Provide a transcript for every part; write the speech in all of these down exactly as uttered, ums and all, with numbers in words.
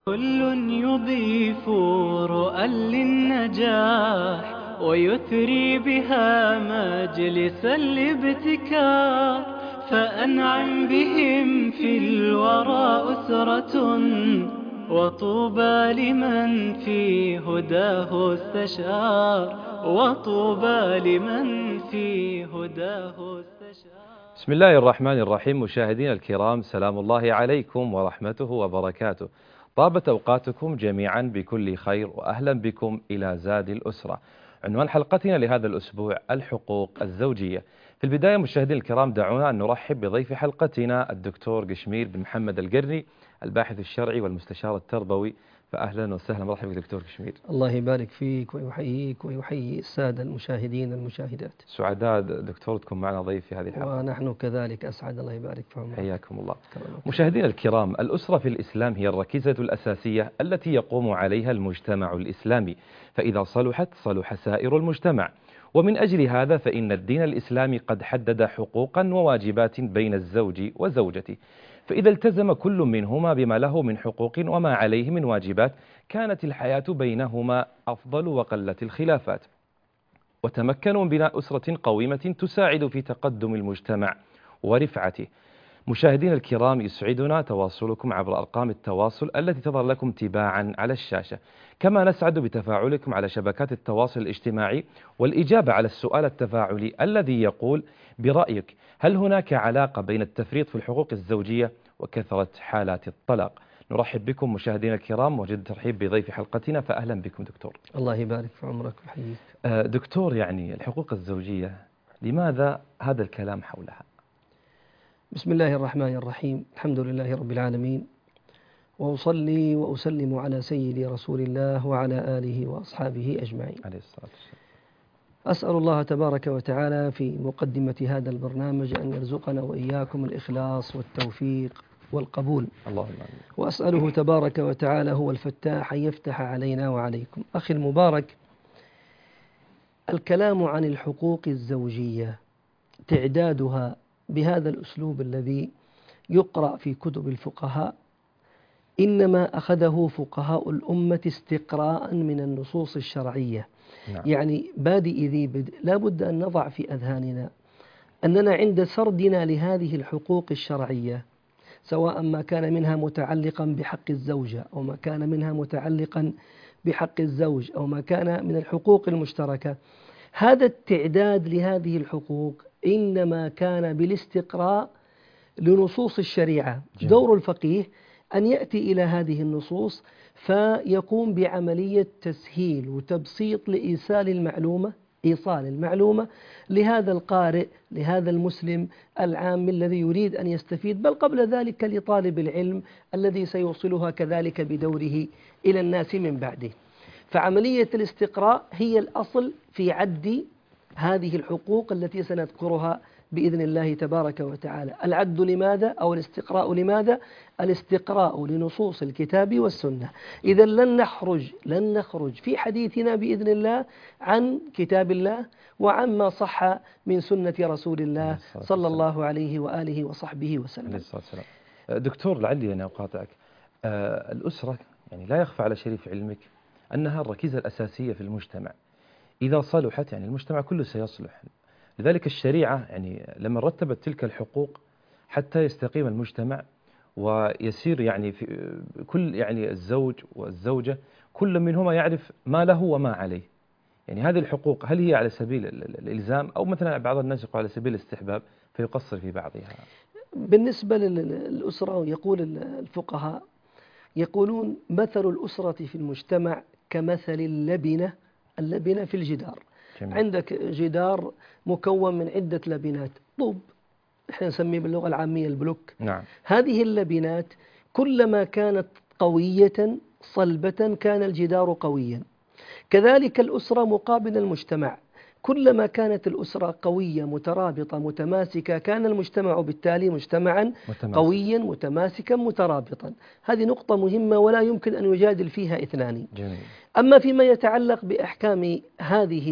كل يضيف رؤى للنجاح ويثري بها مجلس الابتكار، فأنعم بهم في الورى أسرة، وطوبى لمن في هداه استشار وطوبى لمن في هداه استشار. بسم الله الرحمن الرحيم. مشاهدينا الكرام، سلام الله عليكم ورحمته وبركاته. طابت أوقاتكم جميعا بكل خير، وأهلا بكم إلى زاد الأسرة. عنوان حلقتنا لهذا الأسبوع: الحقوق الزوجية. في البداية مشاهدينا الكرام، دعونا أن نرحب بضيف حلقتنا الدكتور قشمير بن محمد القرني، الباحث الشرعي والمستشار التربوي. فأهلا وسهلا، مرحبا بك دكتور قشمير. الله يبارك فيك ويحييك ويحيي السادة المشاهدين المشاهدات. سعداء دكتور تكون معنا ضيف في هذه الحلقة. ونحن كذلك أسعد، الله يبارك في عمرك. حياكم الله. مشاهدينا الكرام، الأسرة في الإسلام هي الركيزة الأساسية التي يقوم عليها المجتمع الإسلامي، فإذا صلحت صلح سائر المجتمع. ومن أجل هذا فإن الدين الإسلامي قد حدد حقوقا وواجبات بين الزوج وزوجته، فإذا التزم كل منهما بما له من حقوق وما عليه من واجبات كانت الحياة بينهما أفضل وقلت الخلافات، وتمكنوا من بناء أسرة قويمة تساعد في تقدم المجتمع ورفعته. مشاهدينا الكرام، يسعدنا تواصلكم عبر أرقام التواصل التي تظهر لكم تباعا على الشاشة، كما نسعد بتفاعلكم على شبكات التواصل الاجتماعي والإجابة على السؤال التفاعلي الذي يقول: برأيك هل هناك علاقة بين التفريط في الحقوق الزوجية وكثرة حالات الطلاق؟ نرحب بكم مشاهدينا الكرام، وجد ترحيب بضيف حلقتنا، فأهلا بكم دكتور. الله يبارك في عمرك ويحييك. دكتور، يعني الحقوق الزوجية، لماذا هذا الكلام حولها؟ بسم الله الرحمن الرحيم، الحمد لله رب العالمين، وأصلي وأسلم على سيدي رسول الله وعلى آله وأصحابه أجمعين عليه الصلاة والسلام. أسأل الله تبارك وتعالى في مقدمة هذا البرنامج أن يرزقنا وإياكم الإخلاص والتوفيق والقبول، اللهم آمين. وأسأله تبارك وتعالى هو الفتاح أن يفتح علينا وعليكم. أخي المبارك، الكلام عن الحقوق الزوجية، تعدادها بهذا الأسلوب الذي يقرأ في كتب الفقهاء، إنما أخذه فقهاء الأمة استقراء من النصوص الشرعية. نعم. يعني بادئ ذي بدء، لا بد أن نضع في أذهاننا أننا عند سردنا لهذه الحقوق الشرعية، سواء ما كان منها متعلقا بحق الزوجة أو ما كان منها متعلقا بحق الزوج أو ما كان من الحقوق المشتركة، هذا التعداد لهذه الحقوق إنما كان بالاستقراء لنصوص الشريعة. جميل. دور الفقيه أن يأتي إلى هذه النصوص فيقوم بعملية تسهيل وتبسيط لإيصال المعلومة إيصال المعلومة لهذا القارئ، لهذا المسلم العام الذي يريد أن يستفيد، بل قبل ذلك لطالب العلم الذي سيوصلها كذلك بدوره إلى الناس من بعده. فعملية الاستقراء هي الأصل في عد هذه الحقوق التي سنذكرها بإذن الله تبارك وتعالى. العد لماذا؟ أو الاستقراء لماذا؟ الاستقراء لنصوص الكتاب والسنة. إذا لن نخرج لن نخرج في حديثنا بإذن الله عن كتاب الله وعما صح من سنة رسول الله صلى الله عليه وآله وصحبه وسلم. دكتور، لعلي أنا أقاطعك. آه الأسرة يعني لا يخفى على شريف علمك أنها الركيزة الأساسية في المجتمع. إذا صلحت يعني المجتمع كله سيصلح. لذلك الشريعة يعني لما رتبت تلك الحقوق حتى يستقيم المجتمع ويسير يعني في كل يعني الزوج والزوجة كل منهما يعرف ما له وما عليه. يعني هذه الحقوق هل هي على سبيل الإلزام أو مثلا بعض الناس يقول على سبيل الاستحباب فيقصر في بعضها؟ بالنسبة للأسرة يقول الفقهاء، يقولون مثل الأسرة في المجتمع كمثل اللبنة اللبنة في الجدار. جميل. عندك جدار مكون من عدة لبنات، طوب، احنا نسميه باللغة العامية البلوك. نعم. هذه اللبنات كلما كانت قوية صلبة كان الجدار قويا. كذلك الأسرة مقابل المجتمع، كلما كانت الأسرة قوية مترابطة متماسكة كان المجتمع بالتالي مجتمعا متماسك. قويا متماسكا مترابطا. هذه نقطة مهمة ولا يمكن أن يجادل فيها اثنان. جميل. أما فيما يتعلق بأحكام هذه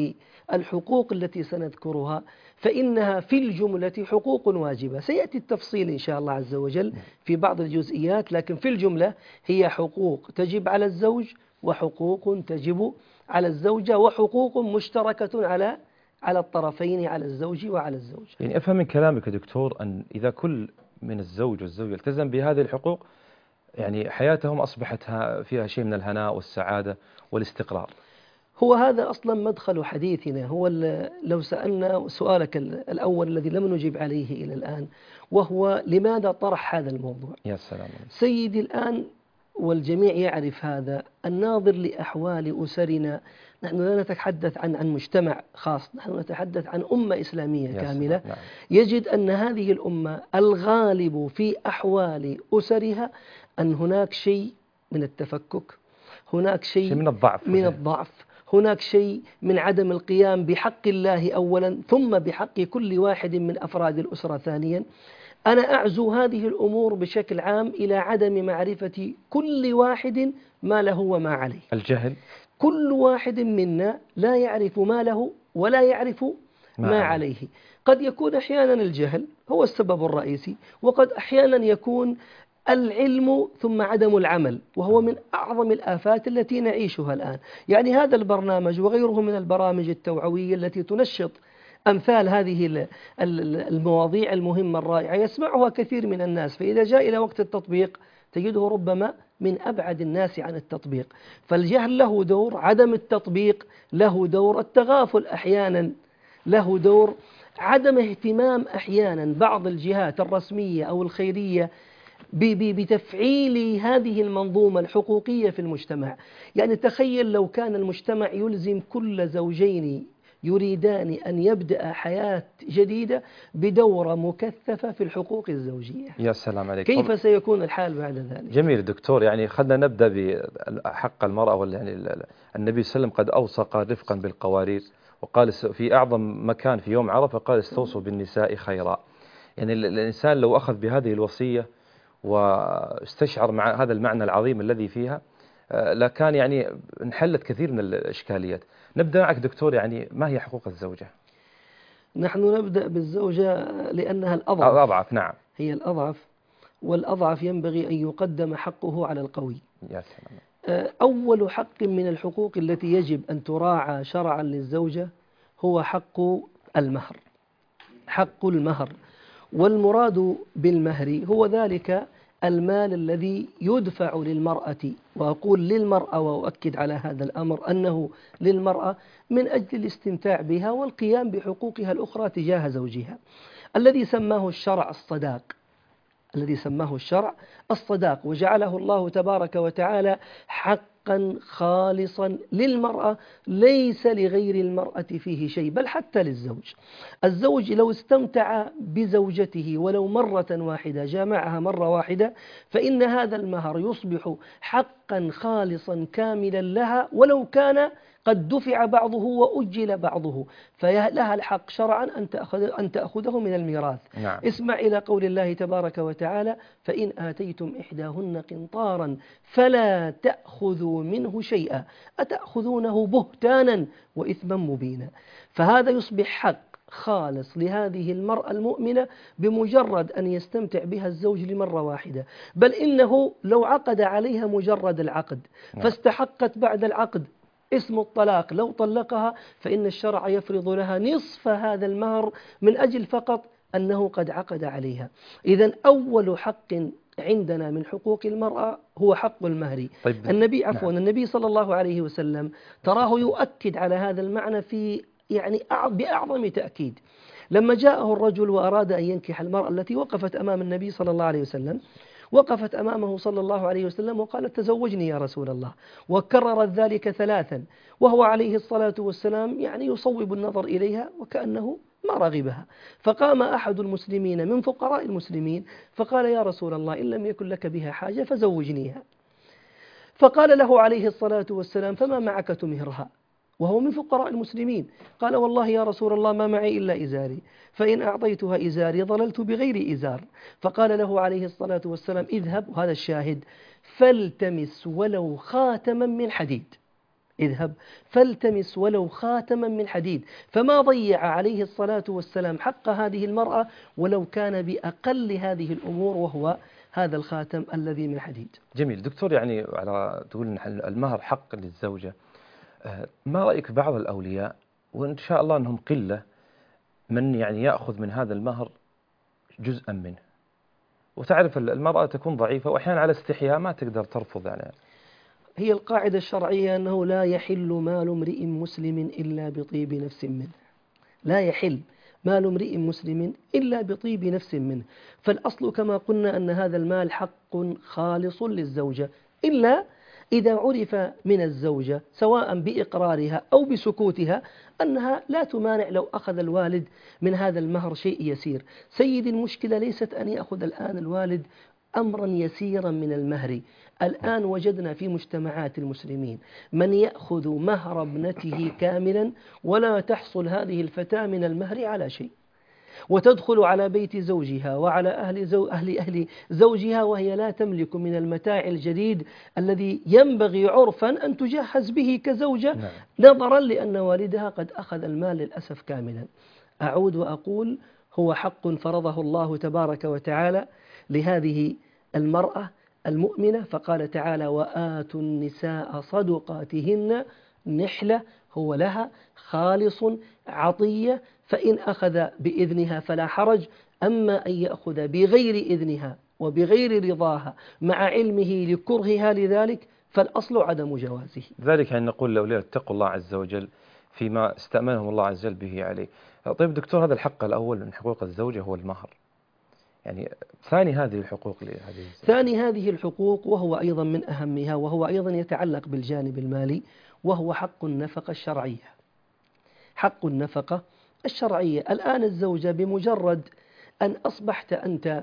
الحقوق التي سنذكرها فإنها في الجملة حقوق واجبة، سيأتي التفصيل إن شاء الله عز وجل في بعض الجزئيات، لكن في الجملة هي حقوق تجب على الزوج وحقوق تجب على الزوجة وحقوق مشتركة على على الطرفين، على الزوج وعلى الزوجة. يعني أفهم من كلامك يا دكتور أن إذا كل من الزوج والزوجة التزم بهذه الحقوق يعني حياتهم أصبحت فيها شيء من الهناء والسعادة والاستقرار. هو هذا أصلا مدخل حديثنا، هو لو سألنا سؤالك الأول الذي لم نجب عليه إلى الآن، وهو لماذا طرح هذا الموضوع؟ يا سلام. سيدي الآن والجميع يعرف هذا، الناظر لأحوال أسرنا، نحن لا نتحدث عن عن مجتمع خاص، نحن نتحدث عن أمة إسلامية كاملة. نعم. يجد أن هذه الأمة الغالب في أحوال أسرها أن هناك شيء من التفكك، هناك شيء من الضعف من الضعف هناك شيء من عدم القيام بحق الله أولا، ثم بحق كل واحد من أفراد الأسرة ثانيا. أنا أعزو هذه الأمور بشكل عام إلى عدم معرفة كل واحد ما له وما عليه. الجهل، كل واحد منا لا يعرف ما له ولا يعرف ما, ما عليه. قد يكون أحيانا الجهل هو السبب الرئيسي، وقد أحيانا يكون العلم ثم عدم العمل، وهو من أعظم الآفات التي نعيشها الآن. يعني هذا البرنامج وغيره من البرامج التوعوية التي تنشط أمثال هذه المواضيع المهمة الرائعة يسمعها كثير من الناس، فإذا جاء إلى وقت التطبيق تجده ربما من أبعد الناس عن التطبيق. فالجهل له دور، عدم التطبيق له دور، التغافل أحيانا له دور، عدم اهتمام أحيانا بعض الجهات الرسمية أو الخيرية بتفعيل هذه المنظومة الحقوقية في المجتمع. يعني تخيل لو كان المجتمع يلزم كل زوجين يريدان أن يبدأ حياة جديدة بدورة مكثفة في الحقوق الزوجية. يا سلام عليك، كيف طب... سيكون الحال بعد ذلك؟ جميل دكتور. يعني خلنا نبدأ بحق المرأة، ولا يعني النبي صلى الله عليه وسلم قد أوصى قال رفقا بالقوارير، وقال في أعظم مكان في يوم عرفة قال استوصوا بالنساء خيرا. يعني الإنسان لو أخذ بهذه الوصية واستشعر مع هذا المعنى العظيم الذي فيها لكان يعني انحلت كثير من الإشكاليات. نبدأ معك دكتور، يعني ما هي حقوق الزوجة؟ نحن نبدأ بالزوجة لأنها الأضعف. الأضعف، نعم، هي الأضعف، والأضعف ينبغي أن يقدم حقه على القوي. يا سلام. أول حق من الحقوق التي يجب أن تراعى شرعا للزوجة هو حق المهر. حق المهر، والمراد بالمهر هو ذلك المال الذي يدفع للمرأة، وأقول للمرأة وأؤكد على هذا الأمر أنه للمرأة، من أجل الاستمتاع بها والقيام بحقوقها الأخرى تجاه زوجها، الذي سماه الشرع الصداق، الذي سماه الشرع الصداق، وجعله الله تبارك وتعالى حقا خالصا للمرأة، ليس لغير المرأة فيه شيء، بل حتى للزوج. الزوج لو استمتع بزوجته ولو مرة واحدة، جامعها مرة واحدة، فإن هذا المهر يصبح حقا خالصا كاملا لها، ولو كان قد دفع بعضه وأجل بعضه، فلها الحق شرعا أن تأخذ أن تأخذه من الميراث. نعم. اسمع إلى قول الله تبارك وتعالى: فإن آتيتم إحداهن قنطارا فلا تأخذوا منه شيئا أتأخذونه بهتانا وإثما مبينا. فهذا يصبح حق خالص لهذه المرأة المؤمنة بمجرد أن يستمتع بها الزوج لمرة واحدة، بل إنه لو عقد عليها مجرد العقد فاستحقت بعد العقد اسم الطلاق، لو طلقها فإن الشرع يفرض لها نصف هذا المهر من أجل فقط أنه قد عقد عليها. إذن أول حق عندنا من حقوق المرأة هو حق المهر. طيب. النبي عفوا نعم. النبي صلى الله عليه وسلم تراه يؤكد على هذا المعنى في يعني بأعظم تأكيد، لما جاءه الرجل وأراد أن ينكح المرأة التي وقفت أمام النبي صلى الله عليه وسلم، وقفت أمامه صلى الله عليه وسلم وقالت: تزوجني يا رسول الله، وكررت ذلك ثلاثا، وهو عليه الصلاة والسلام يعني يصوب النظر إليها وكأنه ما رغبها. فقام أحد المسلمين من فقراء المسلمين فقال: يا رسول الله، إن لم يكن لك بها حاجة فزوجنيها. فقال له عليه الصلاة والسلام: فما معك تمهرها؟ وهو من فقراء المسلمين. قال: والله يا رسول الله ما معي إلا إزاري، فإن أعطيتها إزاري ضللت بغير إزار. فقال له عليه الصلاة والسلام: اذهب، وهذا الشاهد، فالتمس ولو خاتما من حديد. اذهب فالتمس ولو خاتما من حديد. فما ضيع عليه الصلاة والسلام حق هذه المرأة ولو كان بأقل هذه الأمور، وهو هذا الخاتم الذي من حديد. جميل دكتور، يعني على تقول إن المهر حق للزوجة، ما رأيك في بعض الأولياء وإن شاء الله أنهم قلة من يعني يأخذ من هذا المهر جزءا منه، وتعرف المرأة تكون ضعيفة وأحيانا على استحياء ما تقدر ترفض يعني. هي القاعدة الشرعية أنه لا يحل مال امرئ مسلم إلا بطيب نفس منه، لا يحل مال امرئ مسلم إلا بطيب نفس منه. فالأصل كما قلنا أن هذا المال حق خالص للزوجة، إلا إذا عرف من الزوجة سواء بإقرارها أو بسكوتها أنها لا تمانع لو أخذ الوالد من هذا المهر شيء يسير. سيد المشكلة ليست أن يأخذ الآن الوالد أمرا يسيرا من المهر. الآن وجدنا في مجتمعات المسلمين من يأخذ مهر ابنته كاملا ولا تحصل هذه الفتاة من المهر على شيء، وتدخل على بيت زوجها وعلى أهل, زو أهل, أهل زوجها وهي لا تملك من المتاع الجديد الذي ينبغي عرفا أن تجهز به كزوجة، نظرا لأن والدها قد أخذ المال للأسف كاملا. أعود وأقول هو حق فرضه الله تبارك وتعالى لهذه المرأة المؤمنة، فقال تعالى وآتوا النساء صدقاتهن نحلة، هو لها خالص عطية، فإن أخذ بإذنها فلا حرج. أما أن يأخذ بغير إذنها وبغير رضاها مع علمه لكرهها لذلك فالأصل عدم جوازه. ذلك أن نقول لأولياء اتقوا الله عز وجل فيما استأمنهم الله عز وجل به عليه. طيب دكتور، هذا الحق الأول من حقوق الزوجة هو المهر، يعني ثاني هذه الحقوق لهذه ثاني هذه الحقوق وهو أيضا من أهمها، وهو أيضا يتعلق بالجانب المالي، وهو حق النفقة الشرعية. حق النفقة الشرعية. الآن الزوجة بمجرد أن أصبحت أنت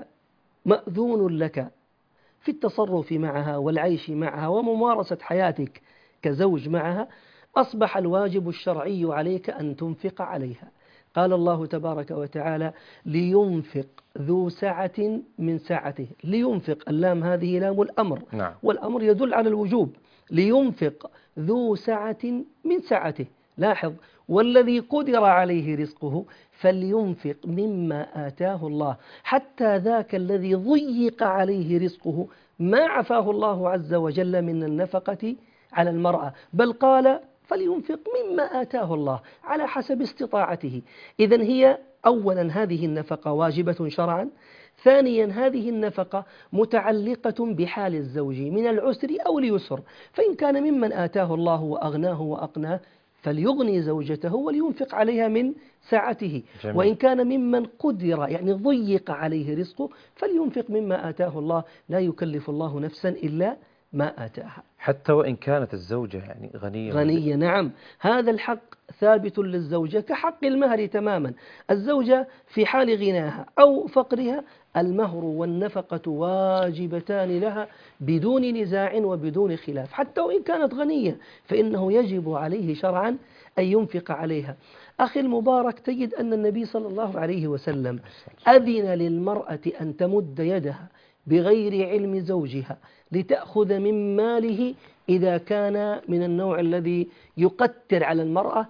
مأذون لك في التصرف معها والعيش معها وممارسة حياتك كزوج معها، أصبح الواجب الشرعي عليك أن تنفق عليها. قال الله تبارك وتعالى لينفق ذو سعة من سعته. لينفق، اللام هذه لام الأمر، نعم. والأمر يدل على الوجوب. لينفق ذو سعة من سعته. لاحظ والذي قدر عليه رزقه فلينفق مما آتاه الله. حتى ذاك الذي ضيق عليه رزقه ما عفاه الله عز وجل من النفقة على المرأة، بل قال فلينفق مما آتاه الله على حسب استطاعته. إذن هي أولا هذه النفقة واجبة شرعا. ثانيا هذه النفقة متعلقة بحال الزوج من العسر أو اليسر، فإن كان ممن آتاه الله وأغناه وأقناه فليغني زوجته ولينفق عليها من سعته. جميل. وإن كان ممن قدر يعني ضيق عليه رزقه فلينفق مما آتاه الله، لا يكلف الله نفسا إلا ما آتاها، حتى وإن كانت الزوجة يعني غنية. غنية نعم، هذا الحق ثابت للزوجة كحق المهر تماما. الزوجة في حال غناها أو فقرها المهر والنفقة واجبتان لها بدون نزاع وبدون خلاف، حتى وإن كانت غنية فإنه يجب عليه شرعا أن ينفق عليها. أخي المبارك، تجد أن النبي صلى الله عليه وسلم أذن للمرأة أن تمد يدها بغير علم زوجها لتأخذ من ماله إذا كان من النوع الذي يقتر على المرأة،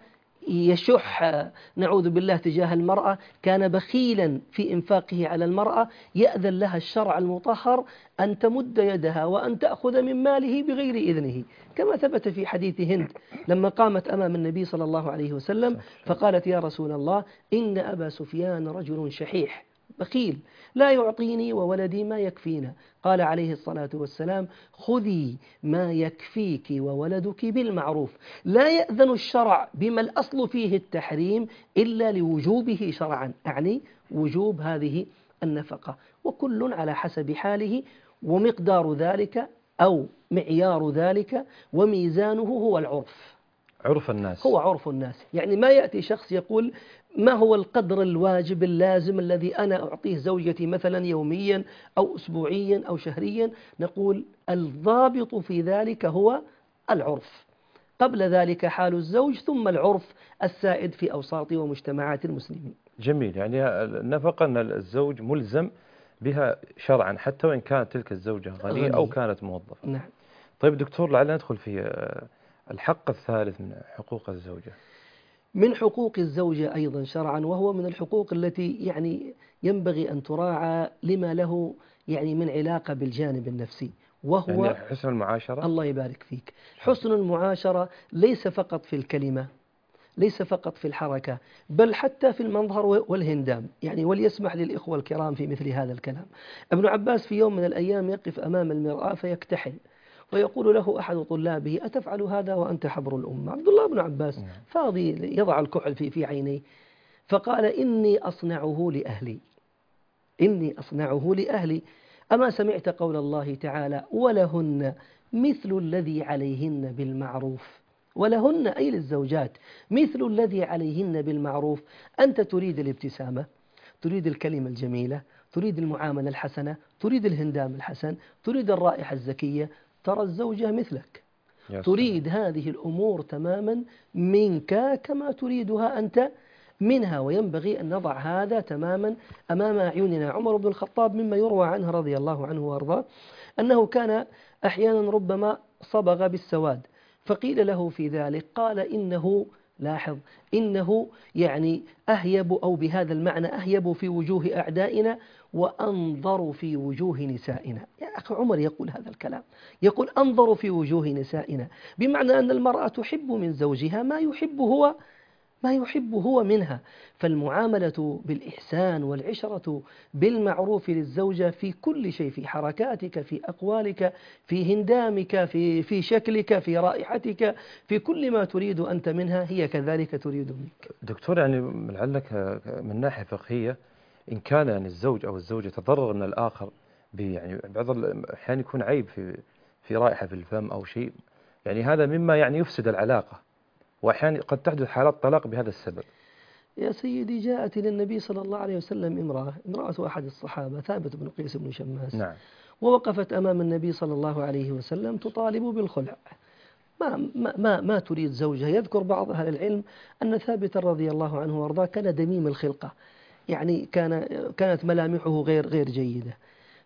يشح نعوذ بالله تجاه المرأة، كان بخيلا في إنفاقه على المرأة، يأذن لها الشرع المطهر أن تمد يدها وأن تأخذ من ماله بغير إذنه، كما ثبت في حديث هند لما قامت أمام النبي صلى الله عليه وسلم فقالت يا رسول الله إن أبا سفيان رجل شحيح بخيل لا يعطيني وولدي ما يكفينا. قال عليه الصلاة والسلام خذي ما يكفيك وولدك بالمعروف. لا يأذن الشرع بما الأصل فيه التحريم إلا لوجوبه شرعا، أعني وجوب هذه النفقة، وكل على حسب حاله، ومقدار ذلك أو معيار ذلك وميزانه هو العرف، عرف الناس، هو عرف الناس. يعني ما يأتي شخص يقول ما هو القدر الواجب اللازم الذي أنا أعطيه زوجتي مثلا يوميا أو أسبوعيا أو شهريا، نقول الضابط في ذلك هو العرف، قبل ذلك حال الزوج ثم العرف السائد في أوساط ومجتمعات المسلمين. جميل، يعني النفقة أن الزوج ملزم بها شرعا حتى وإن كانت تلك الزوجة غنية أو كانت موظفة. نعم. طيب دكتور، لعلنا ندخل في الحق الثالث من حقوق الزوجة. من حقوق الزوجة أيضا شرعا، وهو من الحقوق التي يعني ينبغي أن تراعى لما له يعني من علاقة بالجانب النفسي، وهو يعني حسن المعاشرة. الله يبارك فيك. حسن المعاشرة ليس فقط في الكلمة، ليس فقط في الحركة، بل حتى في المنظر والهندام. يعني وليسمح للإخوة الكرام في مثل هذا الكلام. ابن عباس في يوم من الأيام يقف أمام المرآة فيكتحل، ويقول له أحد طلابه: أتفعل هذا وأنت حبر الأمة؟ عبد الله بن عباس فاضي يضع الكحل في في عينيه، فقال: إني أصنعه لأهلي، إني أصنعه لأهلي. أما سمعت قول الله تعالى: ولهن مثل الذي عليهن بالمعروف؟ ولهن أي للزوجات مثل الذي عليهن بالمعروف. أنت تريد الابتسامة، تريد الكلمة الجميلة، تريد المعاملة الحسنة، تريد الهندام الحسن، تريد الرائحة الزكية، ترى الزوجة مثلك تريد هذه الأمور تماما منك كما تريدها أنت منها. وينبغي أن نضع هذا تماما أمام أعيننا. عمر بن الخطاب مما يروى عنه رضي الله عنه وارضاه أنه كان أحيانا ربما صبغ بالسواد، فقيل له في ذلك قال: إنه، لاحظ، إنه يعني أهيب، أو بهذا المعنى أهيب في وجوه أعدائنا وأنظر في وجوه نسائنا. يا أخي عمر يقول هذا الكلام، يقول أنظر في وجوه نسائنا، بمعنى أن المرأة تحب من زوجها ما يحب هو ما يحب هو منها. فالمعاملة بالإحسان والعشرة بالمعروف للزوجة في كل شيء، في حركاتك، في أقوالك، في هندامك، في في شكلك، في رائحتك، في كل ما تريد أنت منها هي كذلك تريد منك. دكتور، يعني لعلك من ناحية فقهية، إن كان يعني الزوج أو الزوجة تضرر من الآخر، يعني بعض الأحيان يكون عيب في في رائحة في الفم أو شيء، يعني هذا مما يعني يفسد العلاقة، وأحيانا قد تحدث حالات طلاق بهذا السبب. يا سيدي، جاءت إلى النبي صلى الله عليه وسلم امرأة امرأة أحد الصحابة ثابت بن قيس بن شماس. نعم. ووقفت أمام النبي صلى الله عليه وسلم تطالب بالخلع. ما ما ما, ما تريد زوجها. يذكر بعض أهل العلم أن ثابت رضي الله عنه وارضاه كان دميم الخلقة، يعني كان كانت ملامحه غير غير جيدة،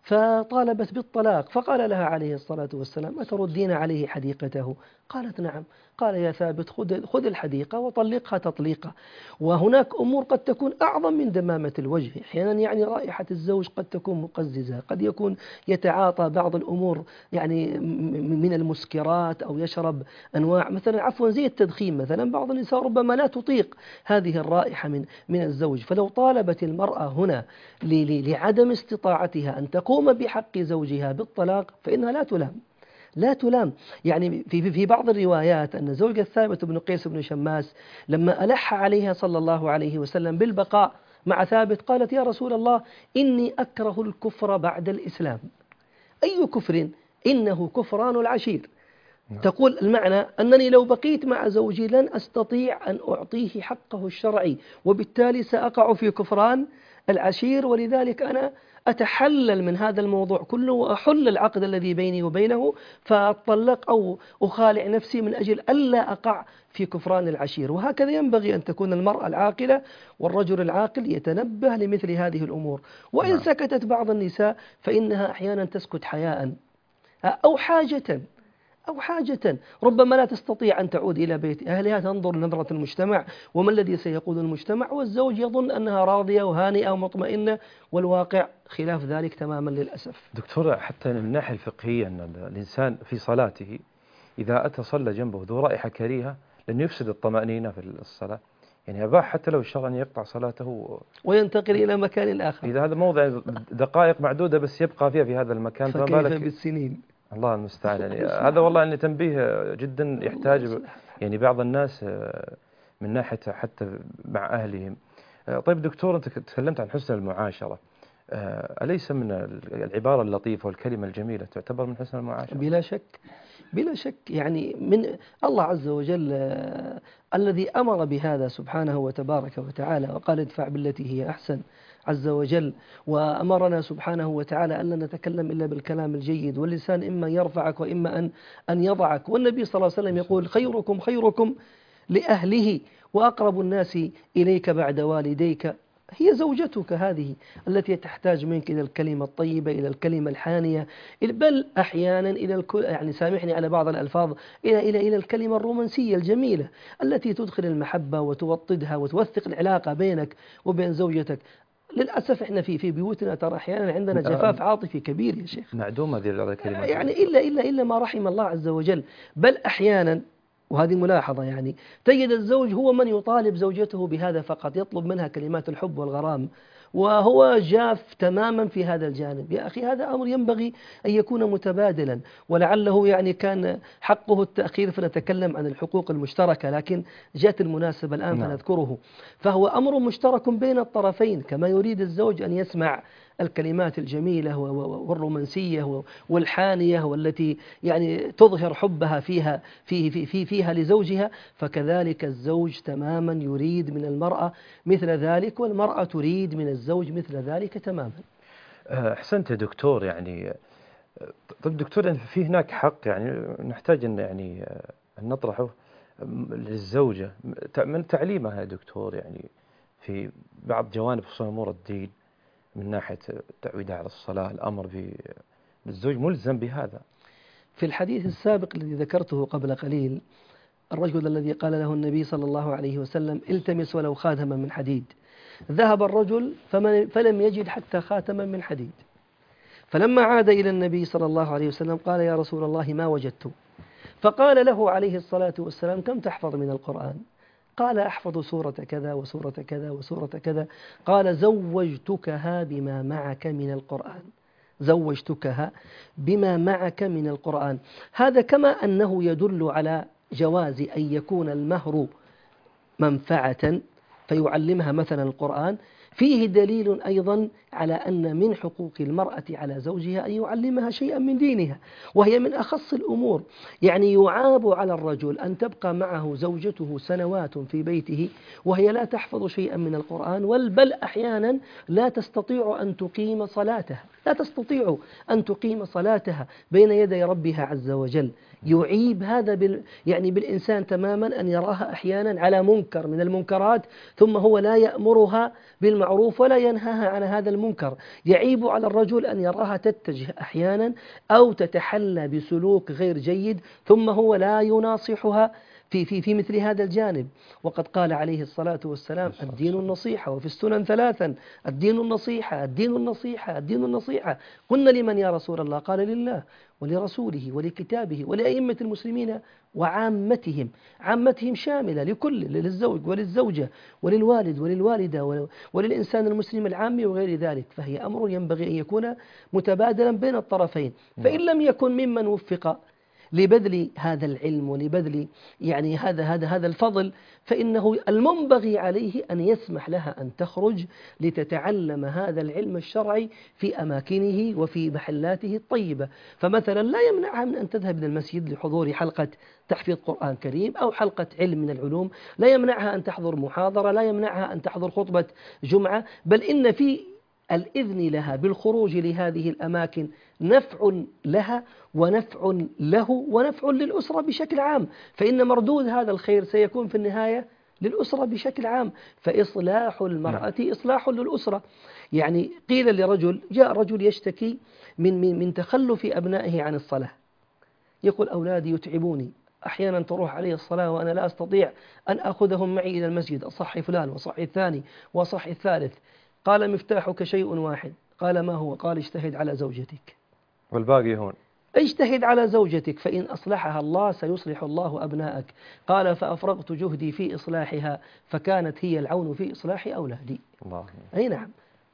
فطالبت بالطلاق. فقال لها عليه الصلاة والسلام: أتردين عليه حديقته؟ قالت: نعم. قال: يا ثابت، خذ خذ الحديقة وطلقها تطليقة. وهناك أمور قد تكون أعظم من دمامة الوجه. أحيانا يعني رائحة الزوج قد تكون مقززة، قد يكون يتعاطى بعض الأمور يعني من المسكرات، أو يشرب أنواع مثلا عفوا زي التدخين مثلا. بعض النساء ربما لا تطيق هذه الرائحة من من الزوج. فلو طالبت المرأة هنا لعدم استطاعتها أن تقوم بحق زوجها بالطلاق فإنها لا تلام، لا تلام. يعني في في بعض الروايات أن زوجة ثابت بن قيس بن شماس لما ألح عليها صلى الله عليه وسلم بالبقاء مع ثابت قالت: يا رسول الله، إني أكره الكفر بعد الإسلام. أي كفر؟ إنه كفران العشير. تقول المعنى أنني لو بقيت مع زوجي لن أستطيع أن أعطيه حقه الشرعي، وبالتالي سأقع في كفران العشير، ولذلك أنا أتحلل من هذا الموضوع كله وأحل العقد الذي بيني وبينه، فأطلق أو أخالع نفسي من أجل ألا أقع في كفران العشير. وهكذا ينبغي أن تكون المرأة العاقلة والرجل العاقل يتنبه لمثل هذه الأمور. وإن سكتت بعض النساء فإنها أحيانا تسكت حياء أو حاجة أو حاجة، ربما لا تستطيع أن تعود إلى بيت أهلها، تنظر نظرة المجتمع وما الذي سيقول المجتمع، والزوج يظن أنها راضية وهانئة ومطمئنة، والواقع خلاف ذلك تماما للأسف. دكتور، حتى من الناحية الفقهية أن الإنسان في صلاته إذا أتى صلى جنبه ذو رائحة كريهة لن يفسد الطمأنينة في الصلاة، يعني أباح حتى لو الشرع أن يقطع صلاته وينتقل إلى مكان آخر. إذا هذا موضع دقائق معدودة بس يبقى فيها في هذا المكان، فما بالك بالسنين. الله المستعان. يعني هذا والله أن تنبيه جدا يحتاج يعني بعض الناس من ناحية حتى مع أهلهم. طيب دكتور، أنت تكلمت عن حسن المعاشرة، أليس من العبارة اللطيفة والكلمة الجميلة تعتبر من حسن المعاشرة؟ بلا شك، بلا شك. يعني من الله عز وجل الذي أمر بهذا سبحانه وتبارك وتعالى، وقال: ادفع بالتي هي أحسن عز وجل. وأمرنا سبحانه وتعالى أن لا نتكلم إلا بالكلام الجيد، واللسان إما يرفعك وإما أن أن يضعك. والنبي صلى الله عليه وسلم يقول: خيركم خيركم لأهله، وأقرب الناس إليك بعد والديك هي زوجتك هذه التي تحتاج منك إلى الكلمة الطيبة، إلى الكلمة الحانية، بل أحيانا إلى الكل، يعني سامحني على بعض الألفاظ، إلى إلى إلى الكلمة الرومانسية الجميلة التي تدخل المحبة وتوطدها وتوثق العلاقة بينك وبين زوجتك. للأسف إحنا في في بيوتنا ترى أحيانا عندنا جفاف عاطفي كبير يا شيخ، معدومة هذه الكلمات، يعني إلا إلا إلا ما رحم الله عز وجل. بل أحيانا، وهذه ملاحظة، يعني تجد الزوج هو من يطالب زوجته بهذا فقط، يطلب منها كلمات الحب والغرام، وهو جاف تماما في هذا الجانب. يا أخي هذا أمر ينبغي أن يكون متبادلا، ولعله يعني كان حقه التأخير فنتكلم عن الحقوق المشتركة، لكن جاءت المناسبة الآن نعم. فنذكره. فهو أمر مشترك بين الطرفين، كما يريد الزوج أن يسمع الكلمات الجميلة والرومانسية والحانية والتي يعني تظهر حبها فيها في في في فيها لزوجها، فكذلك الزوج تماما يريد من المرأة مثل ذلك، والمرأة تريد من الزوج مثل ذلك تماما. أحسنت يا دكتور. يعني طيب دكتور، يعني في هناك حق يعني نحتاج أن يعني أن نطرحه للزوجة من تعليمها يا دكتور، يعني في بعض جوانب خصوصا أمور الدين، من ناحية تعويدها على الصلاة، الأمر بالزوج ملزم بهذا. في الحديث السابق الذي ذكرته قبل قليل، الرجل الذي قال له النبي صلى الله عليه وسلم التمس ولو خاتما من حديد، ذهب الرجل فلم يجد حتى خاتما من حديد، فلما عاد إلى النبي صلى الله عليه وسلم قال يا رسول الله ما وجدت، فقال له عليه الصلاة والسلام كم تحفظ من القرآن؟ قال أحفظ سورة كذا وسورة كذا وسورة كذا. قال زوجتكها بما معك من القرآن، زوجتكها بما معك من القرآن. هذا كما أنه يدل على جواز أن يكون المهر منفعة فيعلمها مثلا القرآن، فيه دليل أيضا على أن من حقوق المرأة على زوجها أن يعلمها شيئا من دينها، وهي من أخص الأمور. يعني يعاب على الرجل أن تبقى معه زوجته سنوات في بيته وهي لا تحفظ شيئا من القرآن، بل أحيانا لا تستطيع أن تقيم صلاتها، لا تستطيع أن تقيم صلاتها بين يدي ربها عز وجل. يعيب هذا بال يعني بالإنسان تماما أن يراها أحيانا على منكر من المنكرات ثم هو لا يأمرها بالمعروف ولا ينهاها عن هذا المنكر. يعيب على الرجل أن يراها تتجه أحيانا أو تتحلى بسلوك غير جيد ثم هو لا يناصحها في في في مثل هذا الجانب. وقد قال عليه الصلاة والسلام الدين النصيحة، وفي السنن ثلاثا الدين النصيحة الدين النصيحة الدين النصيحة. قلنا لمن يا رسول الله؟ قال لله ولرسوله ولكتابه ولأئمة المسلمين وعامتهم. عامتهم شاملة لكل، للزوج وللزوجة وللوالد وللوالدة وللإنسان المسلم العام وغير ذلك. فهي أمر ينبغي أن يكون متبادلا بين الطرفين. فإن لم يكن ممن وفق لبذل هذا العلم ولبذل يعني هذا هذا هذا الفضل، فإنه المنبغي عليه أن يسمح لها أن تخرج لتتعلم هذا العلم الشرعي في أماكنه وفي محلاته الطيبة. فمثلا لا يمنعها من أن تذهب إلى المسجد لحضور حلقة تحفيظ قرآن كريم أو حلقة علم من العلوم، لا يمنعها أن تحضر محاضرة، لا يمنعها أن تحضر خطبة جمعة، بل إن في الإذن لها بالخروج لهذه الأماكن نفع لها ونفع له ونفع للأسرة بشكل عام، فإن مردود هذا الخير سيكون في النهاية للأسرة بشكل عام. فإصلاح المرأة إصلاح للأسرة. يعني قيل لرجل، جاء رجل يشتكي من من من تخلف أبنائه عن الصلاة، يقول أولادي يتعبوني، أحيانا تروح علي الصلاة وأنا لا أستطيع أن أخذهم معي إلى المسجد، أصحي فلان وصحي الثاني وصحي الثالث. قال مفتاحك شيء واحد. قال ما هو؟ قال اجتهد على زوجتك والباقي هون. اجتهد على زوجتك فإن أصلحها الله سيصلح الله أبنائك. قال فأفرغت جهدي في إصلاحها فكانت هي العون في إصلاح أولادي. الله. أي نعم.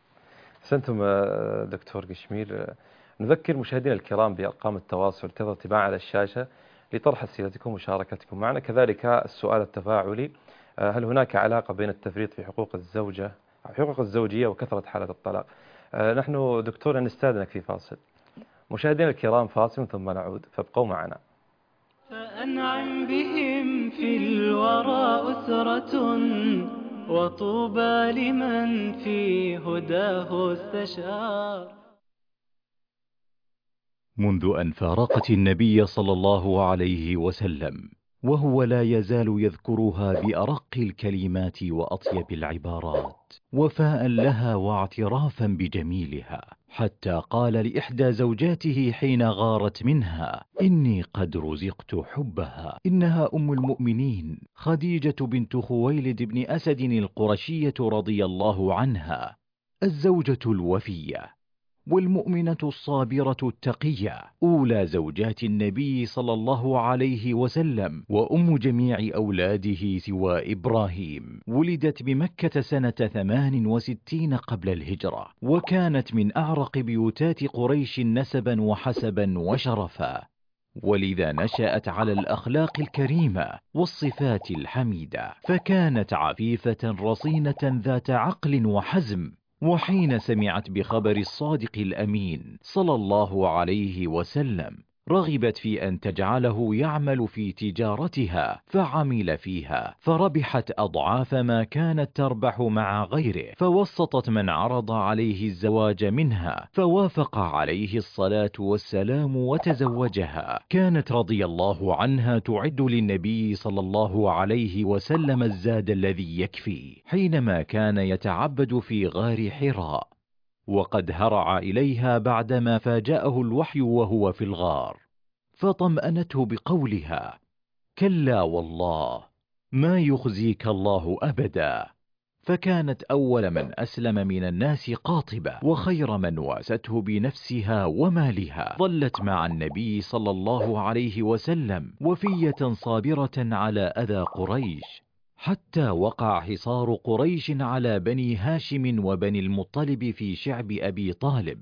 أحسنتم دكتور قشمير. نذكر مشاهدينا الكرام بأرقام التواصل تظهر تباعا على الشاشة لطرح أسئلتكم ومشاركتكم معنا. كذلك السؤال التفاعلي: هل هناك علاقة بين التفريط في حقوق الزوجة أو حقوق الزوجية وكثرة حالات الطلاق؟ نحن دكتور نستأذنك في فاصل. مشاهدينا الكرام فاصل ثم نعود، فابقوا معنا. فأنعم بهم في الورى أسرة وطوبى لمن في هداه استشار. منذ أن فارقت النبي صلى الله عليه وسلم وهو لا يزال يذكرها بأرق الكلمات وأطيب العبارات وفاء لها واعترافا بجميلها، حتى قال لإحدى زوجاته حين غارت منها: إني قد رزقت حبها. إنها أم المؤمنين خديجة بنت خويلد بن أسد القرشية رضي الله عنها، الزوجة الوفية والمؤمنة الصابرة التقية، أولى زوجات النبي صلى الله عليه وسلم، وأم جميع أولاده سوى إبراهيم. ولدت بمكة سنة ثمان وستين قبل الهجرة، وكانت من أعرق بيوتات قريش نسبا وحسبا وشرفا، ولذا نشأت على الأخلاق الكريمة والصفات الحميدة، فكانت عفيفة رصينة ذات عقل وحزم. وحين سمعت بخبر الصادق الأمين صلى الله عليه وسلم رغبت في أن تجعله يعمل في تجارتها، فعمل فيها فربحت أضعاف ما كانت تربح مع غيره، فوسطت من عرض عليه الزواج منها، فوافق عليه الصلاة والسلام وتزوجها. كانت رضي الله عنها تعد للنبي صلى الله عليه وسلم الزاد الذي يكفي حينما كان يتعبد في غار حراء، وقد هرع إليها بعدما فاجأه الوحي وهو في الغار، فطمأنته بقولها: كلا والله ما يخزيك الله أبدا. فكانت أول من أسلم من الناس قاطبة، وخير من واسته بنفسها ومالها. ظلت مع النبي صلى الله عليه وسلم وفية صابرة على أذى قريش، حتى وقع حصار قريش على بني هاشم وبني المطلب في شعب أبي طالب،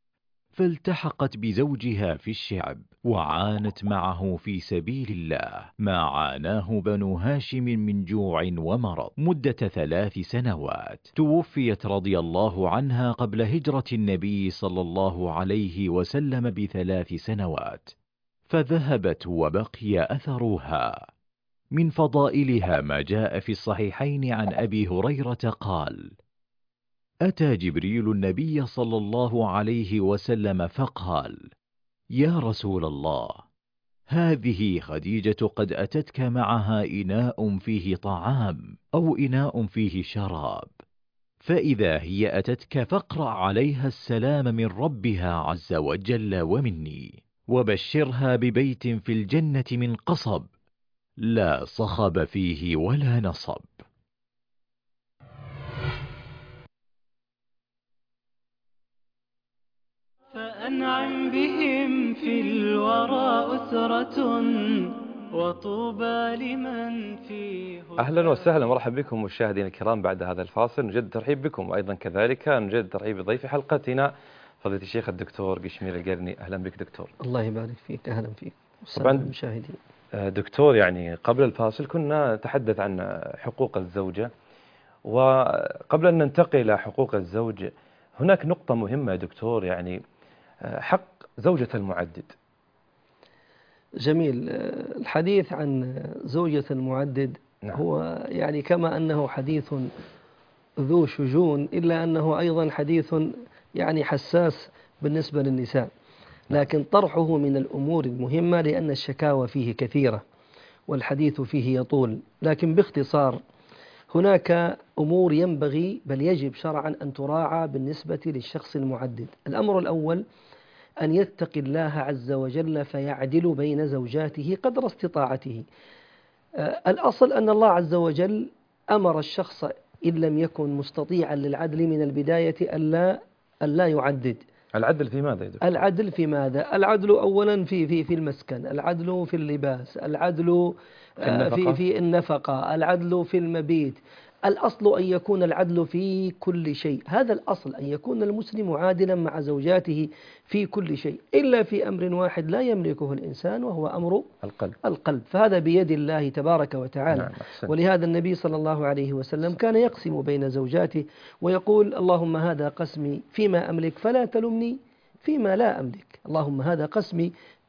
فالتحقت بزوجها في الشعب وعانت معه في سبيل الله ما عاناه بنو هاشم من جوع ومرض مدة ثلاث سنوات. توفيت رضي الله عنها قبل هجرة النبي صلى الله عليه وسلم بثلاث سنوات، فذهبت وبقي أثرها. من فضائلها ما جاء في الصحيحين عن أبي هريرة قال: أتى جبريل النبي صلى الله عليه وسلم فقال: يا رسول الله، هذه خديجة قد أتتك معها إناء فيه طعام أو إناء فيه شراب، فإذا هي أتتك فاقرأ عليها السلام من ربها عز وجل ومني، وبشرها ببيت في الجنة من قصب لا صخب فيه ولا نصب. فأنعم بهم في الورى أسرة وطوبى لمن فيه. أهلا وسهلا مرحبا بكم مشاهدينا الكرام. بعد هذا الفاصل نجد ترحيب بكم، وأيضا كذلك نجد ترحيب بضيف حلقتنا فضيلة الشيخ الدكتور قشمير القرني. أهلا بك دكتور. الله يبارك فيك. أهلا فيك. طبعا المشاهدين. دكتور، يعني قبل الفاصل كنا نتحدث عن حقوق الزوجة، وقبل أن ننتقل إلى حقوق الزوج هناك نقطة مهمة يا دكتور، يعني حق زوجة المعدد. جميل. الحديث عن زوجة المعدد نعم. هو يعني كما أنه حديث ذو شجون، إلا أنه أيضا حديث يعني حساس بالنسبة للنساء، لكن طرحه من الأمور المهمة لأن الشكاوى فيه كثيرة والحديث فيه يطول. لكن باختصار هناك أمور ينبغي بل يجب شرعا أن تراعى بالنسبة للشخص المعدد. الأمر الأول أن يتقي الله عز وجل فيعدل بين زوجاته قدر استطاعته. الأصل أن الله عز وجل أمر الشخص إن لم يكن مستطيعا للعدل من البداية ألا ألا يعدد. العدل في ماذا يا دكتور؟ العدل في ماذا؟ العدل أولا في في في المسكن، العدل في اللباس، العدل في النفقة. في في النفقة، العدل في المبيت. الأصل أن يكون العدل في كل شيء، هذا الأصل أن يكون المسلم عادلا مع زوجاته في كل شيء، إلا في أمر واحد لا يملكه الإنسان وهو أمر القلب, القلب فهذا بيد الله تبارك وتعالى. نعم. ولهذا النبي صلى الله عليه وسلم كان يقسم بين زوجاته ويقول: اللهم هذا قسمي فيما أملك فلا تلمني فيما لا أملك، اللهم هذا قسمي